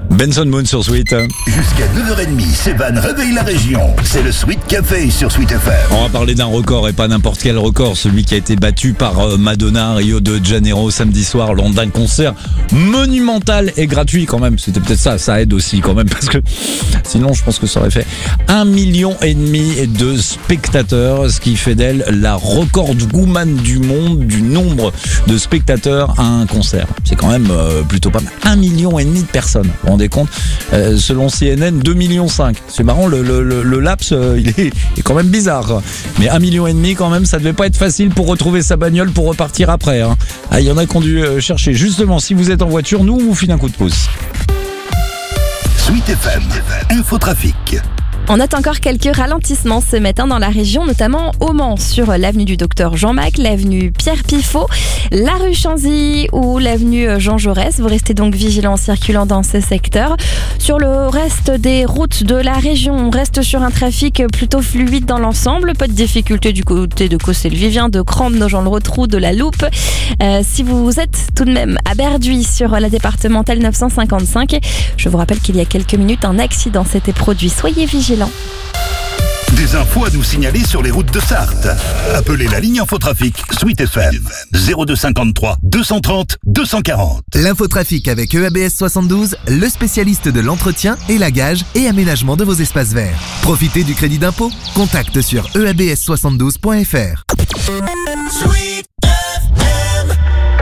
Benson Moon sur Sweet. Jusqu'à neuf heures trente, Sévan réveille la région. C'est le Sweet Café sur Sweet F M. On va parler d'un record et pas n'importe quel record, celui qui a été battu par euh, Madonna à Rio de Janeiro samedi soir lors d'un concert monumental et gratuit quand même. C'était peut-être ça, ça aide aussi quand même parce que sinon je pense que ça aurait fait un million et demi de spectateurs, ce qui fait d'elle la record woman du monde du nombre de spectateurs à un concert. C'est quand même euh, plutôt pas mal. Un million et demi de personnes. Vous vous rendez compte, euh, selon C N N, deux virgule cinq millions. C'est marrant, le, le, le, le laps, euh, il, est, il est quand même bizarre. Mais un million et demi quand même, ça devait pas être facile pour retrouver sa bagnole pour repartir après. Hein. Ah, il y en a qui ont dû euh, chercher. Justement, si vous êtes en voiture, nous, on vous file un coup de pouce. Sweet F M, Infotrafic. On note encore quelques ralentissements ce matin dans la région, notamment au Mans, sur l'avenue du Docteur Jean Mac, l'avenue Pierre Pifot, la rue Chanzy ou l'avenue Jean Jaurès. Vous restez donc vigilants en circulant dans ces secteurs. Sur le reste des routes de la région, on reste sur un trafic plutôt fluide dans l'ensemble. Pas de difficultés du côté de Cossé-le-Vivien, de Crampe, Nogent-le-Rotrou, de la Loupe. Euh, si vous êtes tout de même à Berduy sur la départementale neuf cent cinquante-cinq, je vous rappelle qu'il y a quelques minutes, un accident s'était produit. Soyez vigilants. Des infos à nous signaler sur les routes de Sarthe. Appelez la ligne Infotrafic Sweet F M zéro deux cinquante-trois deux cent trente deux cent quarante. L'infotrafic avec E A B S soixante-douze, le spécialiste de l'entretien, élagage et aménagement de vos espaces verts. Profitez du crédit d'impôt. Contact sur e a b s soixante-douze point f r. Sweet F M.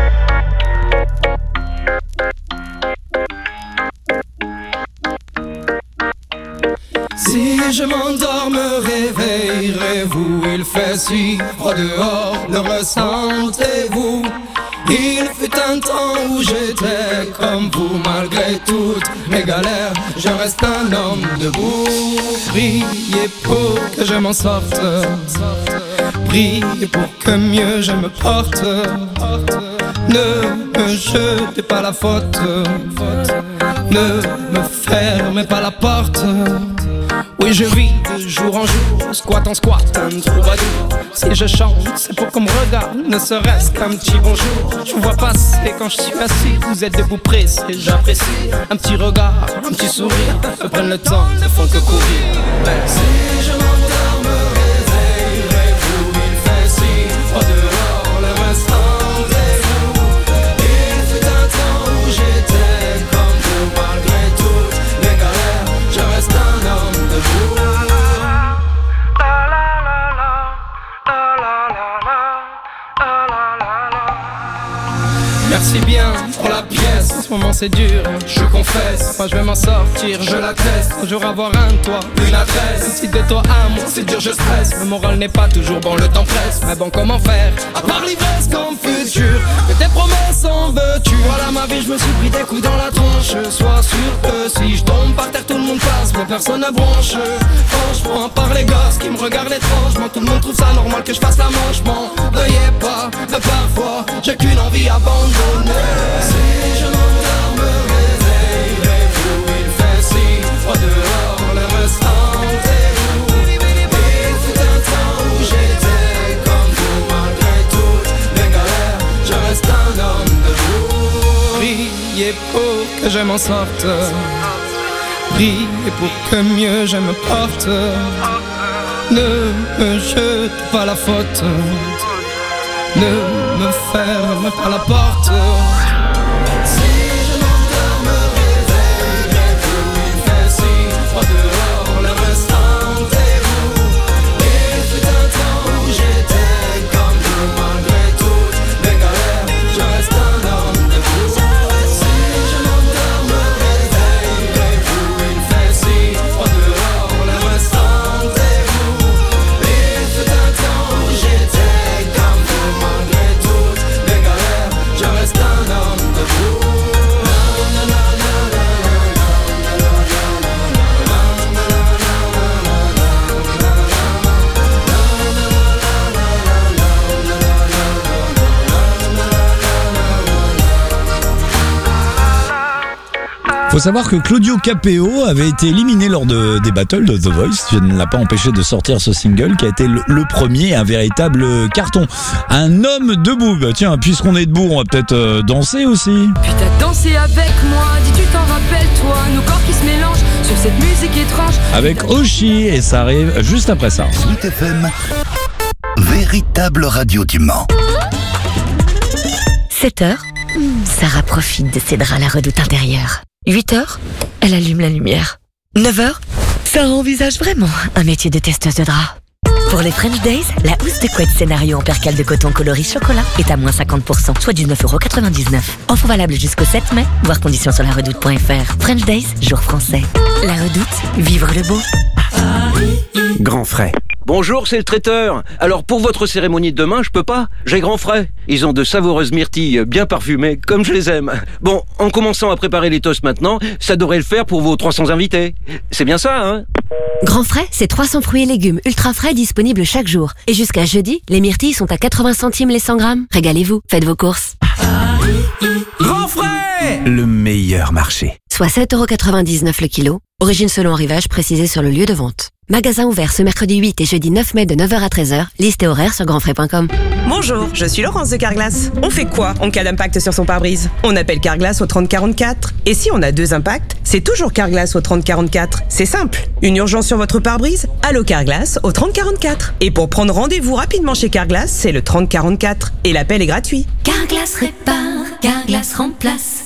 Si je m'endors, me réveillerez-vous? Il fait si froid dehors, le ressentez-vous? Il fut un temps où j'étais comme vous, malgré toutes mes galères, je reste un homme debout. Priez pour que je m'en sorte, priez pour que mieux je me porte. Ne me jetez pas la faute, ne me fermez pas la porte. Oui, je vis de jour en jour, squat en squat, un troubadour. Si je chante, c'est pour qu'on me regarde, ne serait-ce qu'un petit bonjour. Je vous vois passer quand je suis assis, vous êtes debout pressé, j'apprécie. Un petit regard, un petit sourire, me prennent le temps, ne font que courir. Merci. Si je m'endors, me réveillerez-vous? Il fait si froid dehors, le reste rendez-vous. Il fut un temps où j'étais comme vous, malgré toutes mes galères, je reste un homme. Merci bien pour la pièce, en ce moment c'est dur, je confesse. Moi je vais m'en sortir, je l'atteste. Un jour avoir un toit, une adresse. Si de toi à moi c'est dur, je stresse. Le moral n'est pas toujours bon, le temps presse. Mais bon, comment faire, à part l'ivresse comme futur? Que tes promesses en veux-tu? Voilà ma vie, je me suis pris des coups dans la tronche. Sois sûr que si je tombe par terre, tout le monde passe, mais personne ne bronche. Franchement, à part les gosses qui me regardent étrangement, tout le monde trouve ça normal que je fasse la manche. M'en veuillez pas, de parfois j'ai qu'une envie abandonnée. Si je m'endors, me réveillerez-vous? Il fait si froid dehors, le reste rendez-vous. Il fut un temps où j'étais comme vous, malgré toutes mes galères, je reste un homme debout. Priez pour que je m'en sorte, priez pour que mieux je me porte. Ne me jete pas la faute, ne me ferme pas la porte. Si je m'endors, me réveillerez-vous? Il fait si froid dehors, le reste rendez-vous. Il fut un temps où j'étais comme vous, malgré toutes mes galères, je reste un homme debout. Si je m'endors, me réveillerez-vous? Il fait si froid dehors, le reste rendez-vous. Il fut un temps où j'étais comme vous, malgré toutes mes galères, je reste un homme debout. Faut savoir que Claudio Capéo avait été éliminé lors de, des battles de The Voice. Ça ne l'a pas empêché de sortir ce single qui a été le, le premier, un véritable carton. Un homme debout. Bah tiens, puisqu'on est debout, on va peut-être euh, danser aussi. Puis t'as dansé avec moi, dis tu t'en rappelles toi, nos corps qui se mélangent sur cette musique étrange. Avec Oshi, et ça arrive juste après ça. Sweet F M, véritable radio du Mans. sept heures, Sarah profite de ses draps à la redoute intérieure. huit heures, elle allume la lumière. neuf heures, Sarah envisage vraiment un métier de testeuse de draps. Pour les French Days, la housse de couette scénario en percale de coton coloris chocolat est à moins cinquante pour cent, soit dix-neuf euros quatre-vingt-dix-neuf. Offre valable jusqu'au sept mai, voir conditions sur la redoute point f r. French Days, jour français. La redoute, vivre le beau. Grand frais. Bonjour, c'est le traiteur. Alors pour votre cérémonie de demain, je peux pas. J'ai grand frais. Ils ont de savoureuses myrtilles bien parfumées, comme je les aime. Bon, en commençant à préparer les toasts maintenant, ça devrait le faire pour vos trois cents invités. C'est bien ça, hein? Grand frais, c'est trois cents fruits et légumes ultra frais disponibles chaque jour. Et jusqu'à jeudi, les myrtilles sont à quatre-vingts centimes les cent grammes. Régalez-vous, faites vos courses. Grand frais, le meilleur marché. Soit sept euros quatre-vingt-dix-neuf le kilo. Origine selon arrivage précisé sur le lieu de vente. Magasin ouvert ce mercredi huit et jeudi neuf mai de neuf heures à treize heures. Liste et horaire sur grand frais point com. Bonjour, je suis Laurence de Carglass. On fait quoi en cas d'impact sur son pare-brise? On appelle Carglass au trente quarante-quatre. Et si on a deux impacts, c'est toujours Carglass au trente quarante-quatre. C'est simple. Une urgence sur votre pare-brise? Allô Carglass au trente quarante-quatre. Et pour prendre rendez-vous rapidement chez Carglass, c'est le trente quarante-quatre. Et l'appel est gratuit. Carglass répare, Carglass remplace.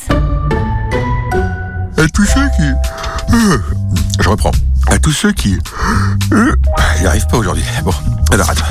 À tous ceux qui... Euh, je reprends. À tous ceux qui... Euh, il n'y arrive pas aujourd'hui. Bon, alors attends.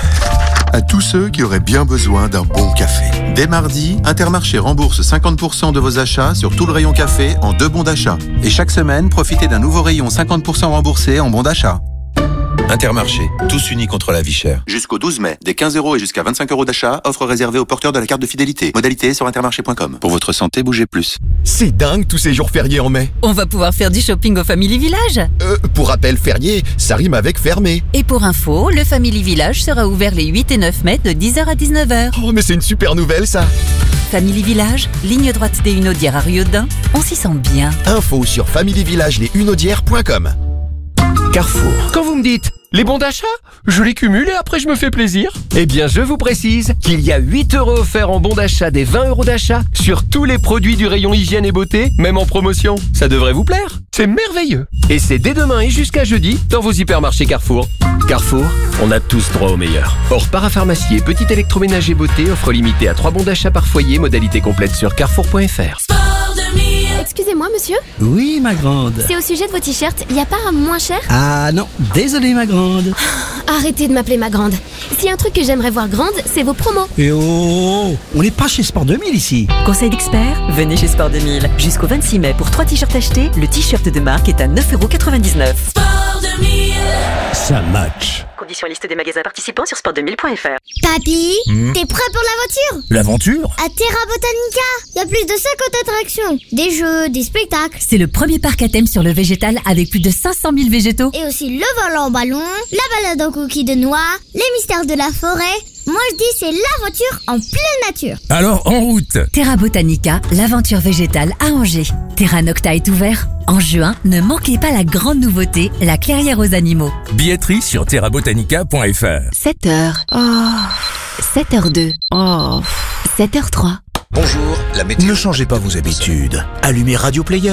À tous ceux qui auraient bien besoin d'un bon café. Dès mardi, Intermarché rembourse cinquante pour cent de vos achats sur tout le rayon café en deux bons d'achat. Et chaque semaine, profitez d'un nouveau rayon cinquante pour cent remboursé en bons d'achat. Intermarché, tous unis contre la vie chère. Jusqu'au douze mai, des quinze euros et jusqu'à vingt-cinq euros d'achat, offre réservée aux porteurs de la carte de fidélité. Modalité sur intermarché point com. Pour votre santé, bougez plus. C'est dingue tous ces jours fériés en mai. On va pouvoir faire du shopping au Family Village. Euh, pour rappel, férié, ça rime avec fermé. Et pour info, le Family Village sera ouvert les huit et neuf mai de dix heures à dix-neuf heures. Oh mais c'est une super nouvelle ça. Family Village, ligne droite des Hunaudières à Riaudin, on s'y sent bien. Info sur family village les hunaudières point com. Carrefour. Quand vous me dites les bons d'achat, je les cumule et après je me fais plaisir. Eh bien, je vous précise qu'il y a huit euros offerts en bons d'achat des vingt euros d'achat sur tous les produits du rayon hygiène et beauté, même en promotion. Ça devrait vous plaire. C'est merveilleux. Et c'est dès demain et jusqu'à jeudi dans vos hypermarchés Carrefour. Carrefour, on a tous droit au meilleur. Hors parapharmacie et petit électroménager beauté, offre limitée à trois bons d'achat par foyer, modalité complète sur carrefour point f r. Excusez-moi, monsieur. Oui, ma grande. C'est au sujet de vos t-shirts. Y a pas un moins cher? Ah non, désolé, ma grande. Arrêtez de m'appeler ma grande. S'il y a un truc que j'aimerais voir grande, c'est vos promos. Et oh, on n'est pas chez Sport deux mille ici. Conseil d'expert, venez chez Sport deux mille. Jusqu'au vingt-six mai, pour trois t-shirts achetés, le t-shirt de marque est à neuf euros quatre-vingt-dix-neuf. Sport deux mille. Ça match. Conditions et liste des magasins participants sur sport deux mille point f r. Papy, Hmm. t'es prêt pour l'aventure? L'aventure? À Terra Botanica, y a plus de cinquante attractions. Des jeux, des spectacles. C'est le premier parc à thème sur le végétal avec plus de cinq cent mille végétaux. Et aussi le vol en ballon, la balade en coquille de noix, les mystères de la forêt. Moi je dis c'est l'aventure en pleine nature. Alors, en route. Terra Botanica, l'aventure végétale à Angers. Terra Nocta est ouvert. En juin, ne manquez pas la grande nouveauté, la clairière aux animaux. Billetterie sur terra botanica point f r. sept heures. Oh. sept heures deux. Oh. sept heures trois. Bonjour, la météo. Ne changez pas vos habitudes. Allumez Radio Player.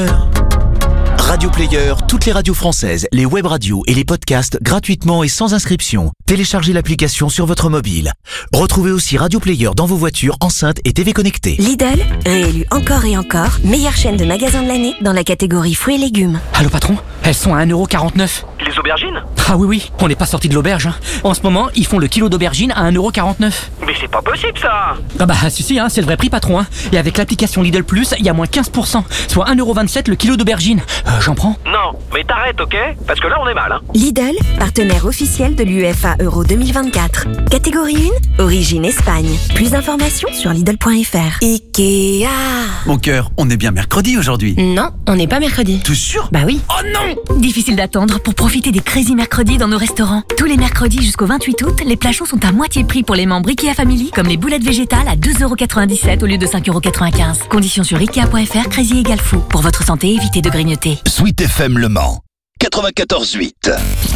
Radio Player, toutes les radios françaises, les web radios et les podcasts gratuitement et sans inscription. Téléchargez l'application sur votre mobile. Retrouvez aussi Radio Player dans vos voitures, enceintes et T V connectées. Lidl, réélu encore et encore, meilleure chaîne de magasins de l'année dans la catégorie fruits et légumes. Allô patron, elles sont à un euro quarante-neuf. Les aubergines? Ah oui oui, on n'est pas sorti de l'auberge. Hein. En ce moment, ils font le kilo d'aubergine à un euro quarante-neuf. Mais c'est pas possible ça. Ah bah si si, hein, c'est le vrai prix patron. Hein. Et avec l'application Lidl Plus, il y a moins quinze pour cent, soit un euro vingt-sept le kilo d'aubergine. Euh, j'en prends? Non, mais t'arrêtes, ok? Parce que là on est mal. Hein. Lidl, partenaire officiel de l'UEFA Euro deux mille vingt-quatre. Catégorie un, origine Espagne. Plus d'informations sur Lidl point F R. Ikea. Mon cœur, on est bien mercredi aujourd'hui. Non, on n'est pas mercredi. T'es sûr? Bah oui. Oh non! Difficile d'attendre pour profiter des Crazy Mercredis dans nos restaurants. Tous les mercredis jusqu'au vingt-huit août, les plats chauds sont à moitié prix pour les membres Ikea Family, comme les boulettes végétales à deux euros quatre-vingt-dix-sept au lieu de cinq euros quatre-vingt-quinze. Conditions sur Ikea point F R, Crazy égale fou. Pour votre santé, évitez de grignoter. Sweet F M Le Mans, quatre-vingt-quatorze huit.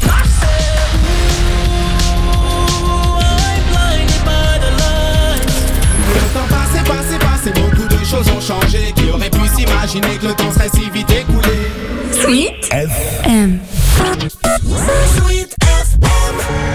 Le temps passé, passé, passé, beaucoup de choses ont changé. Qui aurait pu s'imaginer que le temps serait si vite écoulé? Sweet F M. Sweet F M.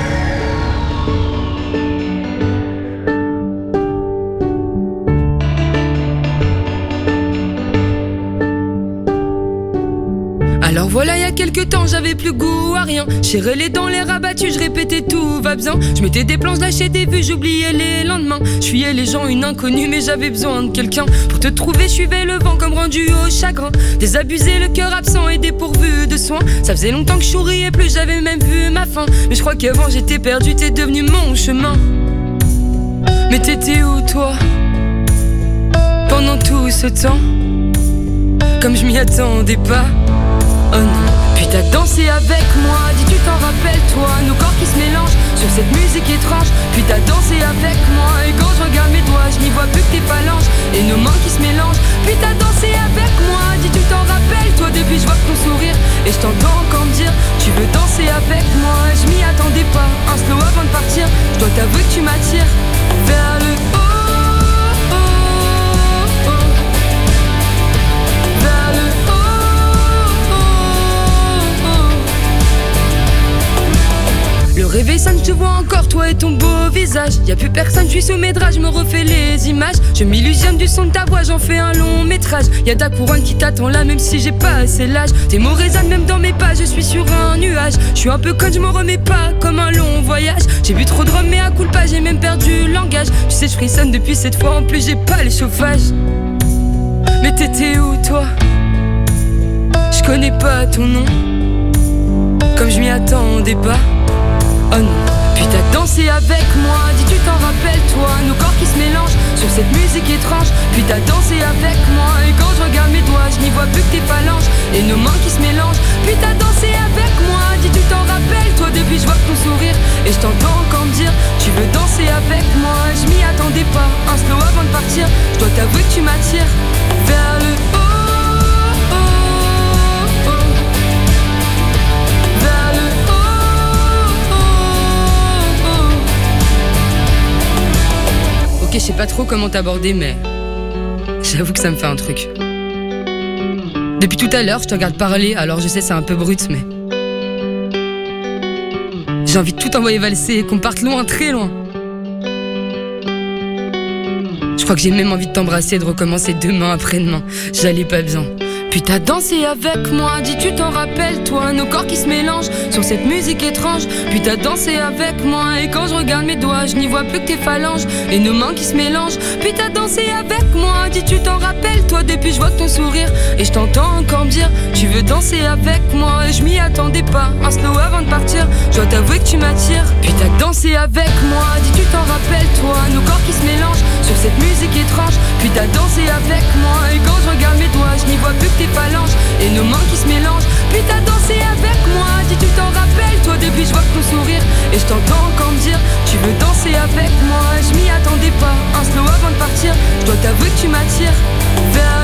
Alors voilà, il y a quelques temps, j'avais plus goût à rien. J'ai relé dans les rabattus, je répétais tout va bien. Je mettais des planches, lâchais des vues, j'oubliais les lendemains. Je fuyais les gens, une inconnue, mais j'avais besoin de quelqu'un. Pour te trouver, je suivais le vent comme rendu au chagrin. Désabusé, le cœur absent et dépourvu de soins. Ça faisait longtemps que je souriais plus, j'avais même vu ma fin. Mais je crois qu'avant j'étais perdu, t'es devenu mon chemin. Mais t'étais où toi? Pendant tout ce temps, comme je m'y attendais pas. Oh non. Puis t'as dansé avec moi, dis tu t'en rappelles toi, nos corps qui se mélangent sur cette musique étrange. Puis t'as dansé avec moi, et quand je regarde mes doigts, je n'y vois plus que tes phalanges et nos mains qui se mélangent. Puis t'as dansé avec moi, dis tu t'en rappelles toi, depuis je vois ton sourire et je t'entends encore me dire tu veux danser avec moi. Je m'y attendais pas, un slow avant de partir, je dois t'avouer que tu m'attires vers le haut. Le réveil sonne, je te vois encore, toi et ton beau visage. Y'a plus personne, je suis sous mes draps, je me refais les images. Je m'illusionne du son de ta voix, j'en fais un long métrage. Y'a ta couronne qui t'attend là, même si j'ai pas assez l'âge. Tes mots résonnent même dans mes pas, je suis sur un nuage. Je suis un peu con, je me remets pas comme un long voyage. J'ai bu trop de rhum, mais à coup de pas, j'ai même perdu le langage. Tu sais, je frissonne depuis cette fois, en plus j'ai pas les chauffages. Mais t'étais où toi? Je connais pas ton nom, comme je m'y attendais pas. Oh non. Puis t'as dansé avec moi, dis tu t'en rappelles toi, nos corps qui se mélangent sur cette musique étrange. Puis t'as dansé avec moi, et quand je regarde mes doigts, je n'y vois plus que tes phalanges et nos mains qui se mélangent. Puis t'as dansé avec moi, dis tu t'en rappelles toi, depuis je vois ton sourire et je t'entends encore me dire tu veux danser avec moi. Je m'y attendais pas, un slow avant de partir, je dois t'avouer que tu m'attires vers le haut. Ok, je sais pas trop comment t'aborder, mais j'avoue que ça me fait un truc. Depuis tout à l'heure, je te regarde parler, alors je sais c'est un peu brut, mais j'ai envie de tout envoyer valser et qu'on parte loin, très loin. Je crois que j'ai même envie de t'embrasser et de recommencer demain après-demain. J'allais pas bien. Puis t'as dansé avec moi, dis tu t'en rappelles toi, nos corps qui se mélangent sur cette musique étrange. Puis t'as dansé avec moi, et quand je regarde mes doigts, je n'y vois plus que tes phalanges et nos mains qui se mélangent. Puis t'as dansé avec moi, dis tu t'en rappelles toi, depuis je vois ton sourire et je t'entends encore me dire tu veux danser avec moi. Et je m'y attendais pas, un slow avant de partir, je dois t'avouer que tu m'attires. Puis t'as dansé avec moi, dis tu t'en rappelles toi, nos corps qui se mélangent sur cette musique étrange. Puis t'as dansé avec moi, et quand je regarde mes doigts, je n'y vois plus que tes phalanges et nos mains qui se mélangent. Puis t'as dansé avec moi, dis tu t'en rappelles toi, depuis je vois ton sourire et je t'entends encore me dire tu veux danser avec moi. Je m'y attendais pas, un slow avant de partir, je dois t'avouer que tu m'attires vers